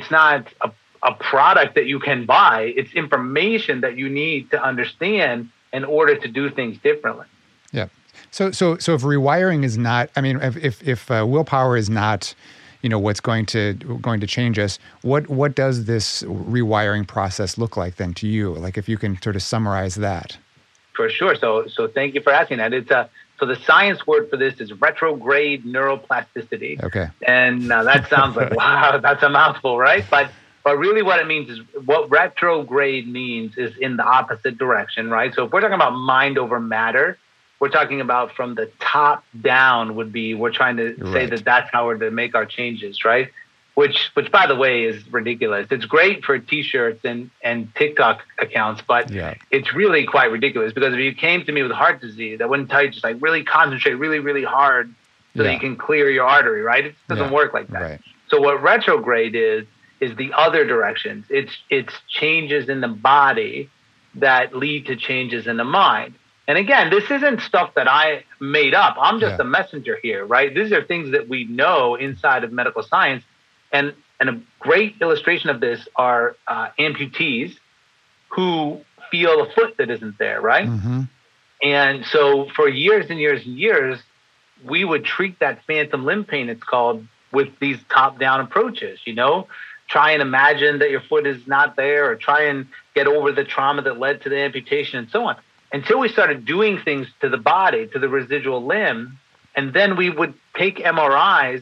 [SPEAKER 3] a product that you can buy. It's information that you need to understand in order to do things differently.
[SPEAKER 2] Yeah. So if rewiring is not, I mean, if willpower is not, what's going to change us, what does this rewiring process look like then to you? Like if you can sort of summarize that.
[SPEAKER 3] For sure. So thank you for asking that. So the science word for this is retrograde neuroplasticity. Okay. And that sounds like, wow, that's a mouthful, right? But really what it means is, what retrograde means is in the opposite direction, right? So if we're talking about mind over matter, we're talking about from the top down we're trying to say that that's how we're to make our changes, right? which by the way is ridiculous. It's great for t-shirts and TikTok accounts, but it's really quite ridiculous, because if you came to me with heart disease, I wouldn't tell you just like really concentrate really, really hard so that you can clear your artery, right? It doesn't work like that. Right. So what retrograde is the other directions. It's changes in the body that lead to changes in the mind. And again, this isn't stuff that I made up. I'm just a messenger here, right? These are things that we know inside of medical science. And a great illustration of this are amputees who feel a foot that isn't there, right? Mm-hmm. And so for years and years and years, we would treat that phantom limb pain, it's called, with these top-down approaches, Try and imagine that your foot is not there, or try and get over the trauma that led to the amputation and so on. Until we started doing things to the body, to the residual limb, and then we would take MRIs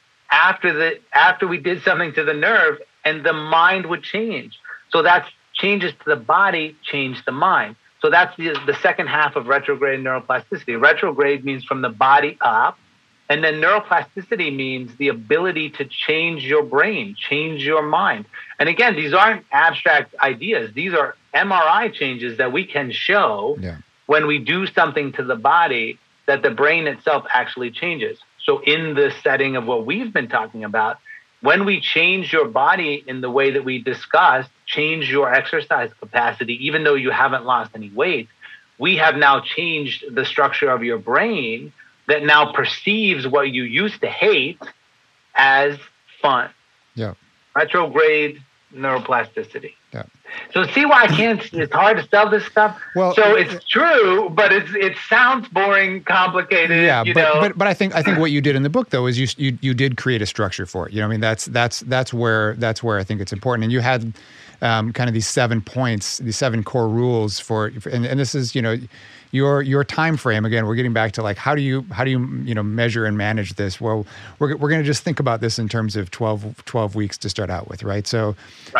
[SPEAKER 3] after we did something to the nerve, and the mind would change. So that's changes to the body, change the mind. So that's the second half of retrograde neuroplasticity. Retrograde means from the body up, and then neuroplasticity means the ability to change your brain, change your mind. And again, these aren't abstract ideas. These are MRI changes that we can show when we do something to the body, that the brain itself actually changes. So in the setting of what we've been talking about, when we change your body in the way that we discussed, change your exercise capacity, even though you haven't lost any weight, we have now changed the structure of your brain that now perceives what you used to hate as fun. Yeah. Retrograde neuroplasticity. Yeah. So see why it's hard to sell this stuff? Well, so it's true, but it sounds boring, complicated.
[SPEAKER 2] Yeah, but I think what you did in the book though is you did create a structure for it. I mean that's where I think it's important. And you had kind of these 7 points, these 7 core rules for, and this is your time frame. Again, we're getting back to like how do you measure and manage this? Well, we're going to just think about this in terms of 12 weeks to start out with, right? So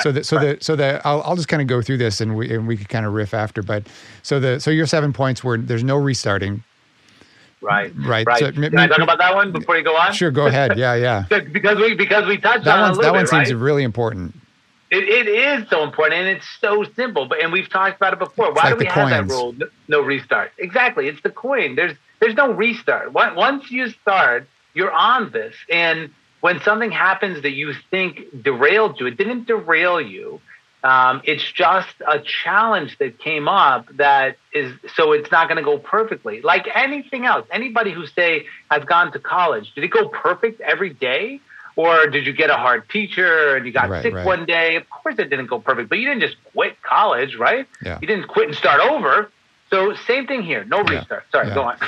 [SPEAKER 2] I'll just kind of go through this and we could kind of riff after. But so your 7 points were there's no restarting.
[SPEAKER 3] Right.
[SPEAKER 2] So,
[SPEAKER 3] can I talk about that one before you go on?
[SPEAKER 2] Sure, go ahead. Yeah.
[SPEAKER 3] because we touched on it.
[SPEAKER 2] That one seems really important.
[SPEAKER 3] It is so important, and it's so simple. And we've talked about it before. Why do we have that rule? No restart. Exactly. It's the coin. There's no restart. Once you start, you're on this. And when something happens that you think derailed you, it didn't derail you. It's just a challenge that came up that is, so it's not going to go perfectly. Like anything else, anybody who has gone to college, did it go perfect every day? Or did you get a hard teacher and you got sick one day? Of course it didn't go perfect, but you didn't just quit college, right? Yeah. You didn't quit and start over. So same thing here, no restart. Sorry, go on.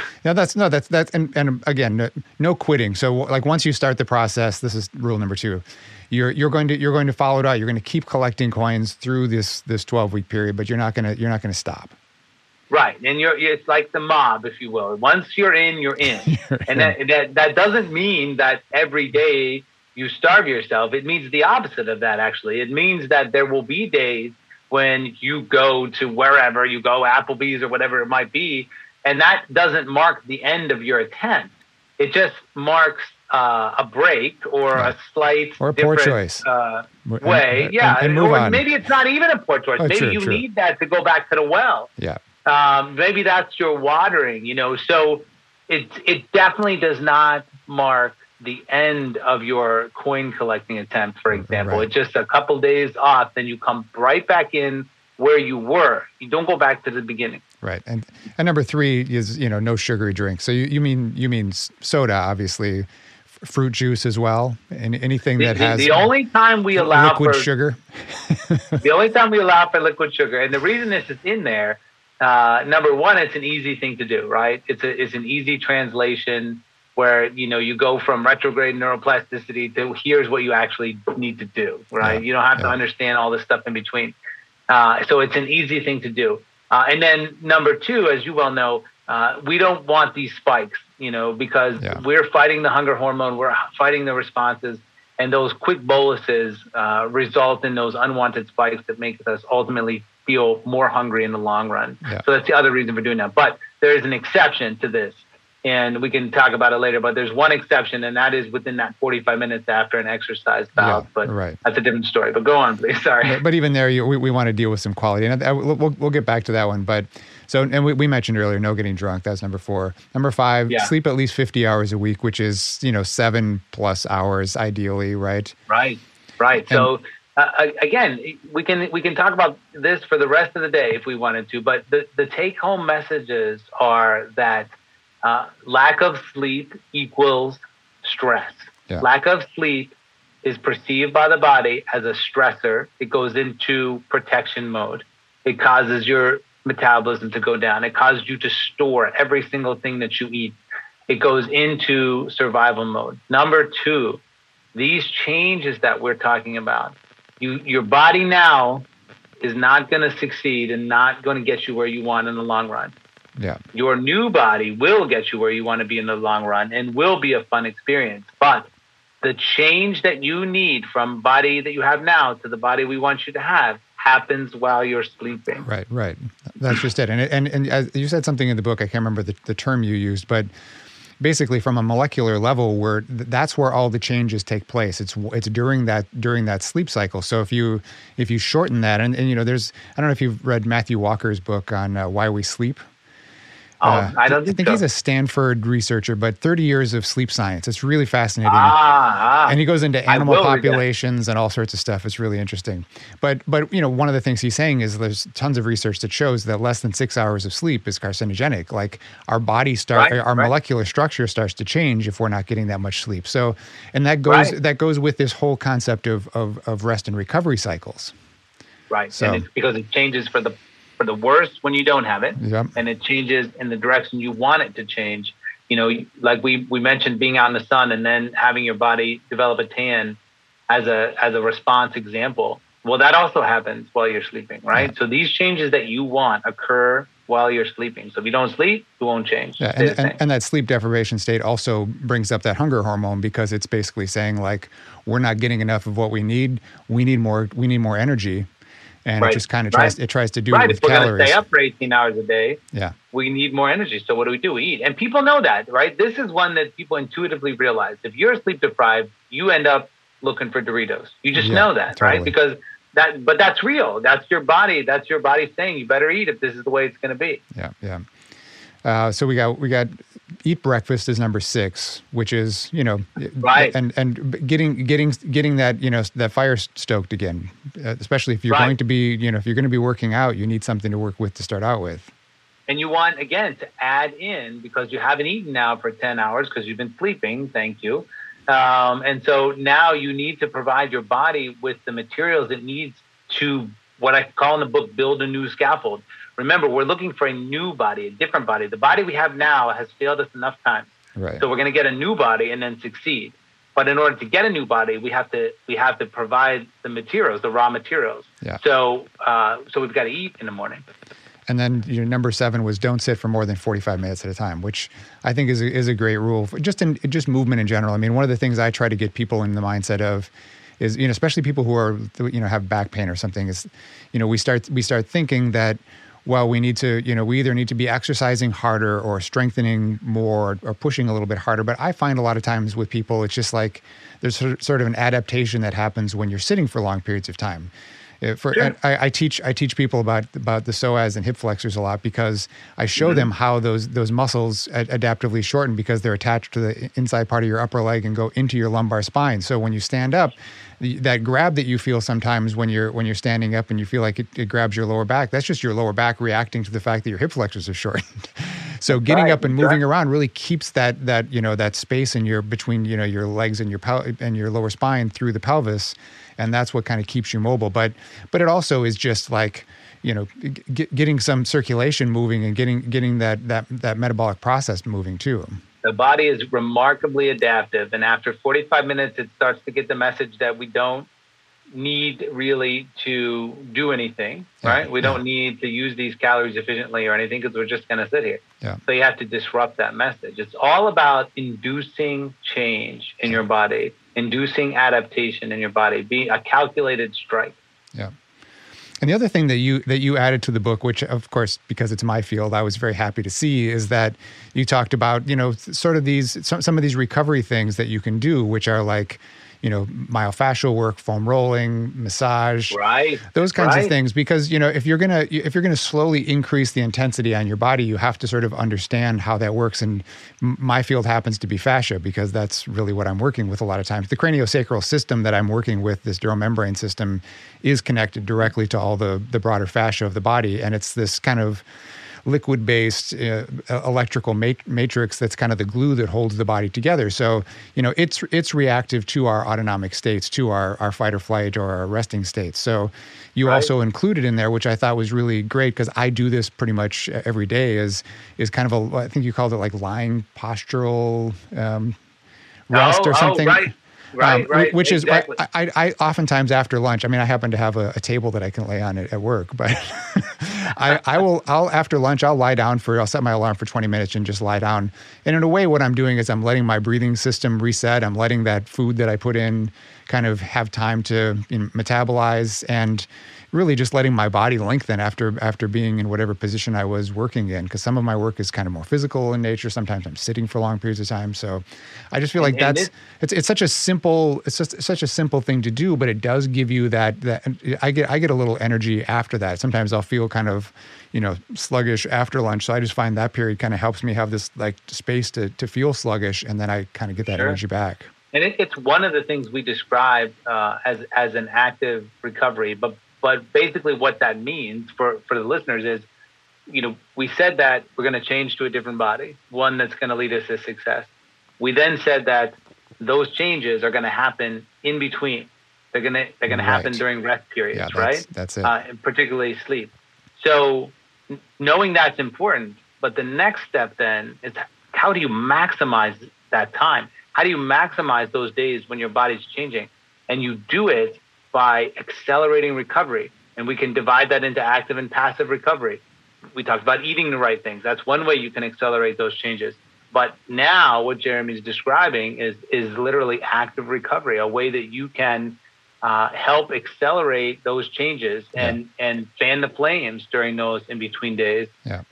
[SPEAKER 2] And again, no quitting. So like once you start the process, this is rule number 2. You're going to follow it out. You're going to keep collecting coins through this 12-week period, but you're not going to stop.
[SPEAKER 3] Right, and it's like the mob, if you will. Once you're in, you're in. And that doesn't mean that every day you starve yourself. It means the opposite of that, actually. It means that there will be days when you go to wherever you go, Applebee's or whatever it might be, and that doesn't mark the end of your attempt. It just marks a break or a slight
[SPEAKER 2] or a poor choice
[SPEAKER 3] way.
[SPEAKER 2] And move on.
[SPEAKER 3] Maybe it's not even a poor choice. Maybe you need that to go back to the well.
[SPEAKER 2] Yeah.
[SPEAKER 3] Maybe that's your watering, So it definitely does not mark the end of your coin collecting attempt, for example. Right. It's just a couple days off, then you come right back in where you were. You don't go back to the beginning.
[SPEAKER 2] Right. And number 3 is, no sugary drinks. So you mean soda, obviously, fruit juice as well, and anything that has
[SPEAKER 3] the only time we allow
[SPEAKER 2] liquid sugar.
[SPEAKER 3] The only time we allow for liquid sugar, and the reason this is in there, number 1, it's an easy thing to do, right? It's an easy translation where, you go from retrograde neuroplasticity to here's what you actually need to do, right? You don't have to understand all this stuff in between. So it's an easy thing to do. And then number 2, as you well know, we don't want these spikes, because we're fighting the hunger hormone, we're fighting the responses, and those quick boluses result in those unwanted spikes that make us ultimately feel more hungry in the long run. Yeah. So that's the other reason for doing that. But there is an exception to this. And we can talk about it later, but there's one exception, and that is within that 45 minutes after an exercise bout. But that's a different story. But go on, please. Sorry.
[SPEAKER 2] But even there, we want to deal with some quality. And we'll get back to that one. But and we mentioned earlier, no getting drunk. That's number 4. Number 5, sleep at least 50 hours a week, which is, 7+ hours ideally, right?
[SPEAKER 3] Right. And, so again, we can talk about this for the rest of the day if we wanted to. But the take-home messages are that lack of sleep equals stress. Yeah. Lack of sleep is perceived by the body as a stressor. It goes into protection mode. It causes your metabolism to go down. It causes you to store every single thing that you eat. It goes into survival mode. Number 2, these changes that we're talking about, your body now is not going to succeed and not going to get you where you want in the long run.
[SPEAKER 2] Yeah.
[SPEAKER 3] Your new body will get you where you want to be in the long run and will be a fun experience. But the change that you need from body that you have now to the body we want you to have happens while you're sleeping.
[SPEAKER 2] Right. That's just it. And as you said something in the book, I can't remember the term you used, but basically from a molecular level, that's where all the changes take place. It's during that sleep cycle. So if you shorten that, and there's, I don't know if you've read Matthew Walker's book on Why We Sleep.
[SPEAKER 3] I think
[SPEAKER 2] he's a Stanford researcher, but 30 years of sleep science. It's really fascinating. And he goes into animal populations and all sorts of stuff. It's really interesting. But one of the things he's saying is there's tons of research that shows that less than 6 hours of sleep is carcinogenic. Like our body molecular structure starts to change if we're not getting that much sleep. So, and that goes with this whole concept of rest and recovery cycles.
[SPEAKER 3] Right. So, and it's because it changes for the worse when you don't have it, and it changes in the direction you want it to change. Like we mentioned, being out in the sun and then having your body develop a tan as a response example. Well, that also happens while you're sleeping, right? Yeah. So these changes that you want occur while you're sleeping. So if you don't sleep, it won't change.
[SPEAKER 2] Yeah, and that sleep deprivation state also brings up that hunger hormone, because it's basically saying like we're not getting enough of what we need. We need more energy. And it just kind of tries to do it with calories.
[SPEAKER 3] If we're going to stay up for 18 hours a day, we need more energy. So what do? We eat. And people know that, right? This is one that people intuitively realize. If you're sleep deprived, you end up looking for Doritos. You just know that, totally. Right? Because but that's real. That's your body. That's your body saying you better eat if this is the way it's going to be.
[SPEAKER 2] Yeah. So we got eat breakfast is number 6, which is, and getting that, that fire stoked again, especially if you're going to be, if you're going to be working out, you need something to work with to start out with.
[SPEAKER 3] And you want, again, to add in, because you haven't eaten now for 10 hours because you've been sleeping. Thank you. And so now you need to provide your body with the materials it needs to, what I call in the book, build a new scaffold. Remember, we're looking for a new body, a different body. The body we have now has failed us enough times.
[SPEAKER 2] Right.
[SPEAKER 3] So we're going to get a new body and then succeed. But in order to get a new body, we have to provide the materials, the raw materials.
[SPEAKER 2] Yeah.
[SPEAKER 3] So we've got to eat in the morning.
[SPEAKER 2] And then your number 7 was don't sit for more than 45 minutes at a time, which I think is a great rule for just movement in general. I mean, one of the things I try to get people in the mindset of is, especially people who are, have back pain or something, is, we start thinking that, well, we need to, we either need to be exercising harder or strengthening more or pushing a little bit harder. But I find a lot of times with people, it's just like there's sort of an adaptation that happens when you're sitting for long periods of time. Sure. I teach people about the psoas and hip flexors a lot, because I show them how those muscles adaptively shorten because they're attached to the inside part of your upper leg and go into your lumbar spine. So when you stand up, that grab that you feel sometimes when you're standing up and you feel like it grabs your lower back, that's just your lower back reacting to the fact that your hip flexors are shortened. So getting up and moving around really keeps that space between your legs and your lower spine through the pelvis. And that's what kind of keeps you mobile. But it also is just like, getting some circulation moving and getting that metabolic process moving too.
[SPEAKER 3] The body is remarkably adaptive. And after 45 minutes, it starts to get the message that we don't need really to do anything, right? We don't need to use these calories efficiently or anything, because we're just going to sit here.
[SPEAKER 2] Yeah.
[SPEAKER 3] So you have to disrupt that message. It's all about inducing change in your body, inducing adaptation in your body, being a calculated strike.
[SPEAKER 2] Yeah. And the other thing that you added to the book, which of course, because it's my field, I was very happy to see, is that you talked about, sort of some of these recovery things that you can do, which are like, myofascial work, foam rolling, massage,
[SPEAKER 3] right?
[SPEAKER 2] Those kinds of things. Because, if you're gonna slowly increase the intensity on your body, you have to sort of understand how that works. And my field happens to be fascia, because that's really what I'm working with a lot of times. The craniosacral system that I'm working with, this neuromembrane system, is connected directly to all the broader fascia of the body. And it's this kind of liquid-based electrical matrix that's kind of the glue that holds the body together. So, it's reactive to our autonomic states, to our fight or flight or our resting states. So you also included in there, which I thought was really great, because I do this pretty much every day, is kind of I think you called it like lying postural rest or something.
[SPEAKER 3] Right.
[SPEAKER 2] Which
[SPEAKER 3] exactly.
[SPEAKER 2] is, I oftentimes after lunch, I happen to have a table that I can lay on at work, but I'll after lunch, I'll set my alarm for 20 minutes and just lie down. And in a way, what I'm doing is I'm letting my breathing system reset. I'm letting that food that I put in kind of have time to metabolize, and really just letting my body lengthen after being in whatever position I was working in. Because some of my work is kind of more physical in nature. Sometimes I'm sitting for long periods of time. So I just feel like it's such a simple thing to do, but it does give you that I get a little energy after that. Sometimes I'll feel kind of sluggish after lunch. So I just find that period kind of helps me have this like space to feel sluggish, and then I kind of get that energy back.
[SPEAKER 3] And it's one of the things we describe as an active recovery, but basically what that means for the listeners is, we said that we're going to change to a different body, one that's going to lead us to success. We then said that those changes are going to happen in between. They're going to happen during rest periods, right?
[SPEAKER 2] That's it.
[SPEAKER 3] And particularly sleep. So knowing that's important, but the next step then is, how do you maximize that time? How do you maximize those days when your body's changing? And you do it by accelerating recovery. And we can divide that into active and passive recovery. We talked about eating the right things. That's one way you can accelerate those changes. But now what Jeremy's describing is literally active recovery, a way that you can help accelerate those changes and fan the flames during those in-between days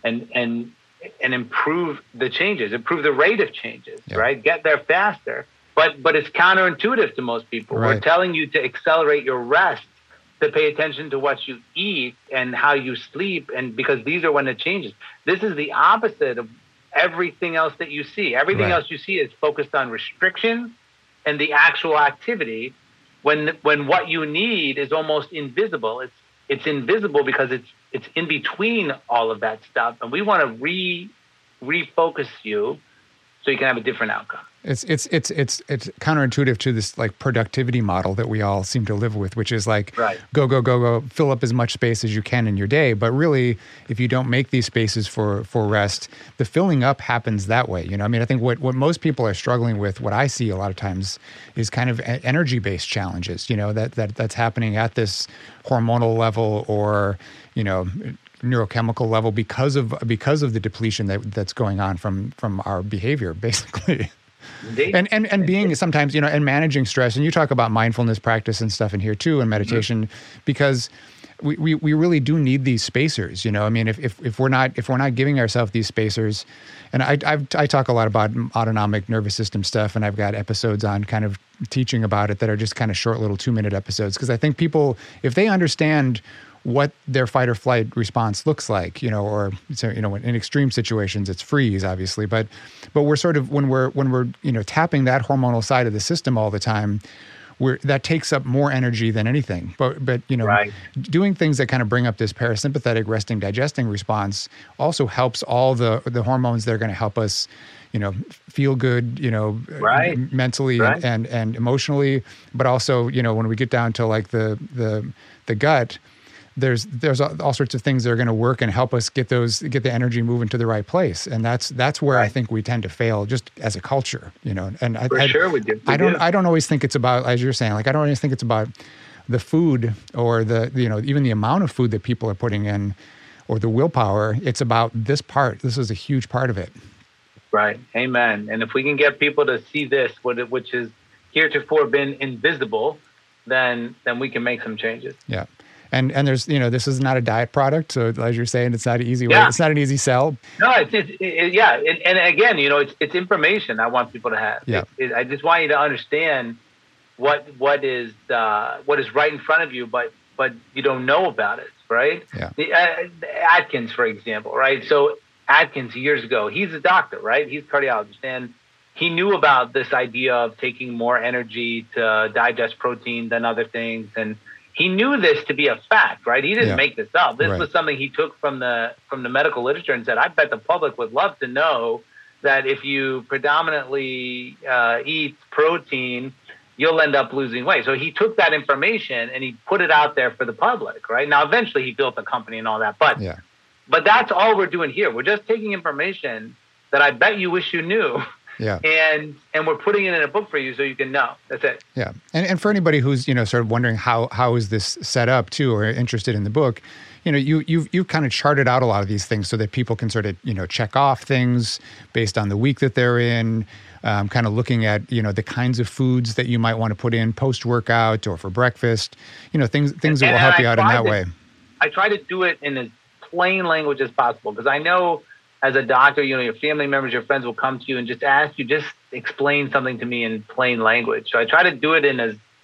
[SPEAKER 3] and improve the changes, improve the rate of changes, right? Get there faster. But it's counterintuitive to most people. Right. We're telling you to accelerate your rest, to pay attention to what you eat and how you sleep, and because these are when it changes. This is the opposite of everything else that you see. Everything else you see is focused on restriction and the actual activity, when what you need is almost invisible. It's invisible because it's in between all of that stuff, and we want to refocus you so you can have a different outcome.
[SPEAKER 2] It's counterintuitive to this like productivity model that we all seem to live with, which is like go, fill up as much space as you can in your day. But really, if you don't make these spaces for rest, the filling up happens that way. I think what most people are struggling with, what I see a lot of times, is kind of energy-based challenges. That's happening at this hormonal level or neurochemical level because of the depletion that's going on from our behavior, basically.
[SPEAKER 3] Indeed.
[SPEAKER 2] And being sometimes, and managing stress. And you talk about mindfulness practice and stuff in here too, and meditation, because we really do need these spacers. If we're not giving ourselves these spacers, and I talk a lot about autonomic nervous system stuff, and I've got episodes on kind of teaching about it that are just kind of short little 2-minute episodes, because I think people, if they understand what their fight or flight response looks like, or in extreme situations it's freeze, obviously, but we're sort of when we're tapping that hormonal side of the system all the time, that takes up more energy than anything. But doing things that kind of bring up this parasympathetic resting digesting response also helps all the hormones that are going to help us feel good, mentally and emotionally, but also when we get down to like the gut, there's all sorts of things that are going to work and help us get the energy moving to the right place, and that's where I think we tend to fail just as a culture, And
[SPEAKER 3] sure we do.
[SPEAKER 2] I don't always think it's about, as you're saying, like I don't always think it's about the food or the even the amount of food that people are putting in or the willpower. It's about this part. This is a huge part of it.
[SPEAKER 3] Right. Amen. And if we can get people to see this, which is heretofore been invisible, then we can make some changes.
[SPEAKER 2] Yeah. And there's, this is not a diet product. So as you're saying, it's not an easy way. It's not an easy sell.
[SPEAKER 3] No, and again, it's information I want people to have.
[SPEAKER 2] Yeah.
[SPEAKER 3] I just want you to understand what is right in front of you, but you don't know about it, right?
[SPEAKER 2] Yeah.
[SPEAKER 3] Atkins, for example, right? So Atkins years ago, he's a doctor, right? He's a cardiologist, and he knew about this idea of taking more energy to digest protein than other things, and he knew this to be a fact, right? He didn't make this up. This was something he took from the medical literature and said, I bet the public would love to know that if you predominantly eat protein, you'll end up losing weight. So he took that information and he put it out there for the public, right? Now, eventually he built a company and all that, but that's all we're doing here. We're just taking information that I bet you wish you knew.
[SPEAKER 2] Yeah.
[SPEAKER 3] And we're putting it in a book for you so you can know. That's it.
[SPEAKER 2] Yeah. And for anybody who's, sort of wondering how is this set up too, or interested in the book, you've kind of charted out a lot of these things so that people can sort of, check off things based on the week that they're in, kind of looking at, the kinds of foods that you might want to put in post-workout or for breakfast, things that will help you out in that way.
[SPEAKER 3] I try to do it in as plain language as possible, because I know as a doctor, your family members, your friends will come to you and just ask you, just explain something to me in plain language. So I try to do it in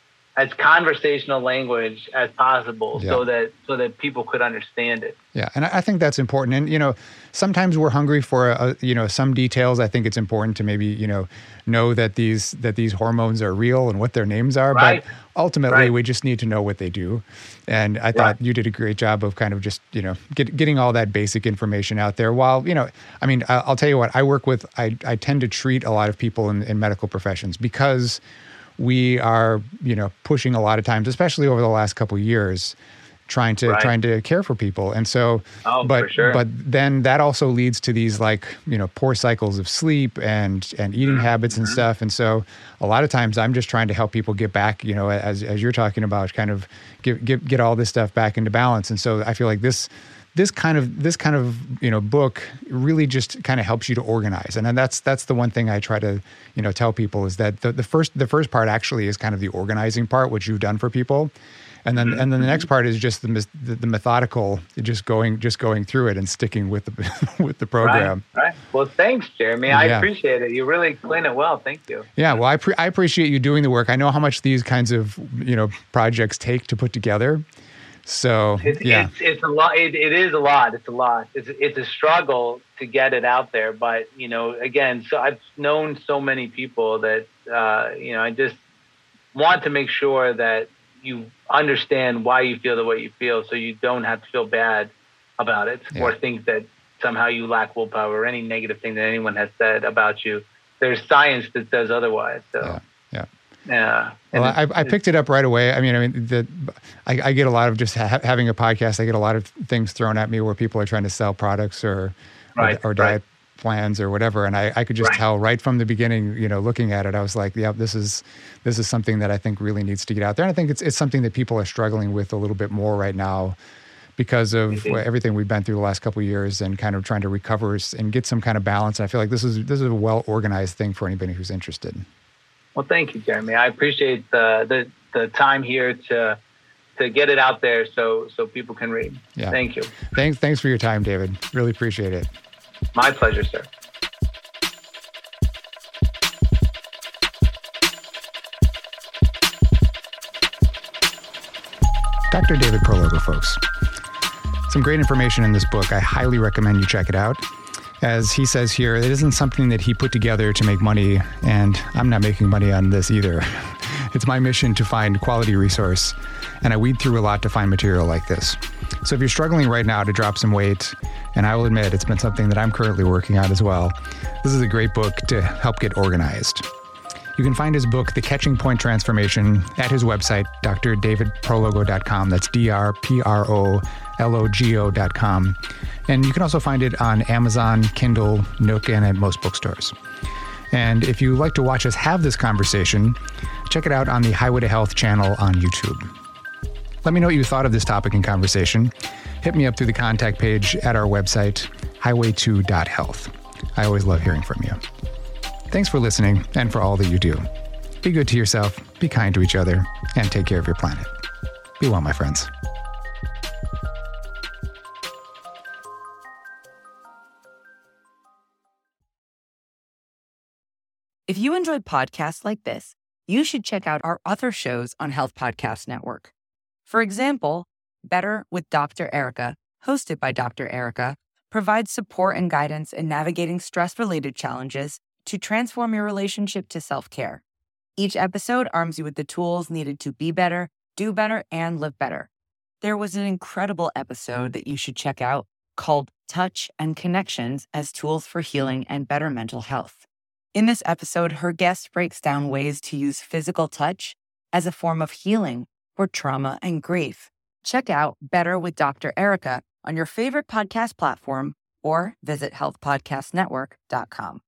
[SPEAKER 3] as conversational language as possible, so that people could understand it.
[SPEAKER 2] Yeah, and I think that's important. And sometimes we're hungry for some details. I think it's important to maybe know that these hormones are real and what their names are.
[SPEAKER 3] Right.
[SPEAKER 2] But ultimately, we just need to know what they do. And I thought you did a great job of kind of just getting all that basic information out there. While I'll tell you what, I tend to treat a lot of people in medical professions because we are, pushing a lot of times, especially over the last couple of years, trying to care for people. And so, but then that also leads to these poor cycles of sleep and eating habits and stuff. And so a lot of times I'm just trying to help people get back, as you're talking about, kind of get all this stuff back into balance. And so I feel like this kind of book really just kind of helps you to organize. And then that's the one thing I try to, tell people is that the first part actually is kind of the organizing part, which you've done for people. And then the next part is just the methodical, just going through it and sticking with the program.
[SPEAKER 3] Right. Well, thanks, Jeremy. I appreciate it. You really explained it well. Thank you.
[SPEAKER 2] Yeah. Well, I appreciate you doing the work. I know how much these kinds of projects take to put together. So
[SPEAKER 3] it's a lot. It is a lot. It's a lot. It's a struggle to get it out there. But again, so I've known so many people that I just want to make sure that you understand why you feel the way you feel, so you don't have to feel bad about it or think that somehow you lack willpower or any negative thing that anyone has said about you. There's science that says otherwise. So. Yeah.
[SPEAKER 2] Well, I picked it up right away. I get a lot of just having a podcast. I get a lot of things thrown at me where people are trying to sell products or diet plans or whatever. And I could just tell right from the beginning, looking at it, I was like, this is something that I think really needs to get out there. And I think it's something that people are struggling with a little bit more right now because of everything we've been through the last couple of years and kind of trying to recover and get some kind of balance. And I feel like this is a well-organized thing for anybody who's interested.
[SPEAKER 3] Well, thank you, Jeremy. I appreciate the time here to get it out there so people can read.
[SPEAKER 2] Yeah.
[SPEAKER 3] Thank you.
[SPEAKER 2] Thanks for your time, David. Really appreciate it.
[SPEAKER 3] My pleasure, sir.
[SPEAKER 2] Dr. David Prologo, folks. Some great information in this book. I highly recommend you check it out. As he says here, it isn't something that he put together to make money, and I'm not making money on this either. It's my mission to find quality resource, and I weed through a lot to find material like this. So if you're struggling right now to drop some weight, and I will admit it's been something that I'm currently working on as well, this is a great book to help get organized. You can find his book, The Catching Point Transformation, at his website, drdavidprologo.com. That's drprologo.com. And you can also find it on Amazon, Kindle, Nook, and at most bookstores. And if you like to watch us have this conversation, check it out on the Highway to Health channel on YouTube. Let me know what you thought of this topic and conversation. Hit me up through the contact page at our website, highway2.health. I always love hearing from you. Thanks for listening and for all that you do. Be good to yourself, be kind to each other, and take care of your planet. Be well, my friends.
[SPEAKER 1] If you enjoyed podcasts like this, you should check out our other shows on Health Podcast Network. For example, Better with Dr. Erica, hosted by Dr. Erica, provides support and guidance in navigating stress-related challenges to transform your relationship to self-care. Each episode arms you with the tools needed to be better, do better, and live better. There was an incredible episode that you should check out called Touch and Connections as Tools for Healing and Better Mental Health. In this episode, her guest breaks down ways to use physical touch as a form of healing for trauma and grief. Check out Better with Dr. Erica on your favorite podcast platform or visit healthpodcastnetwork.com.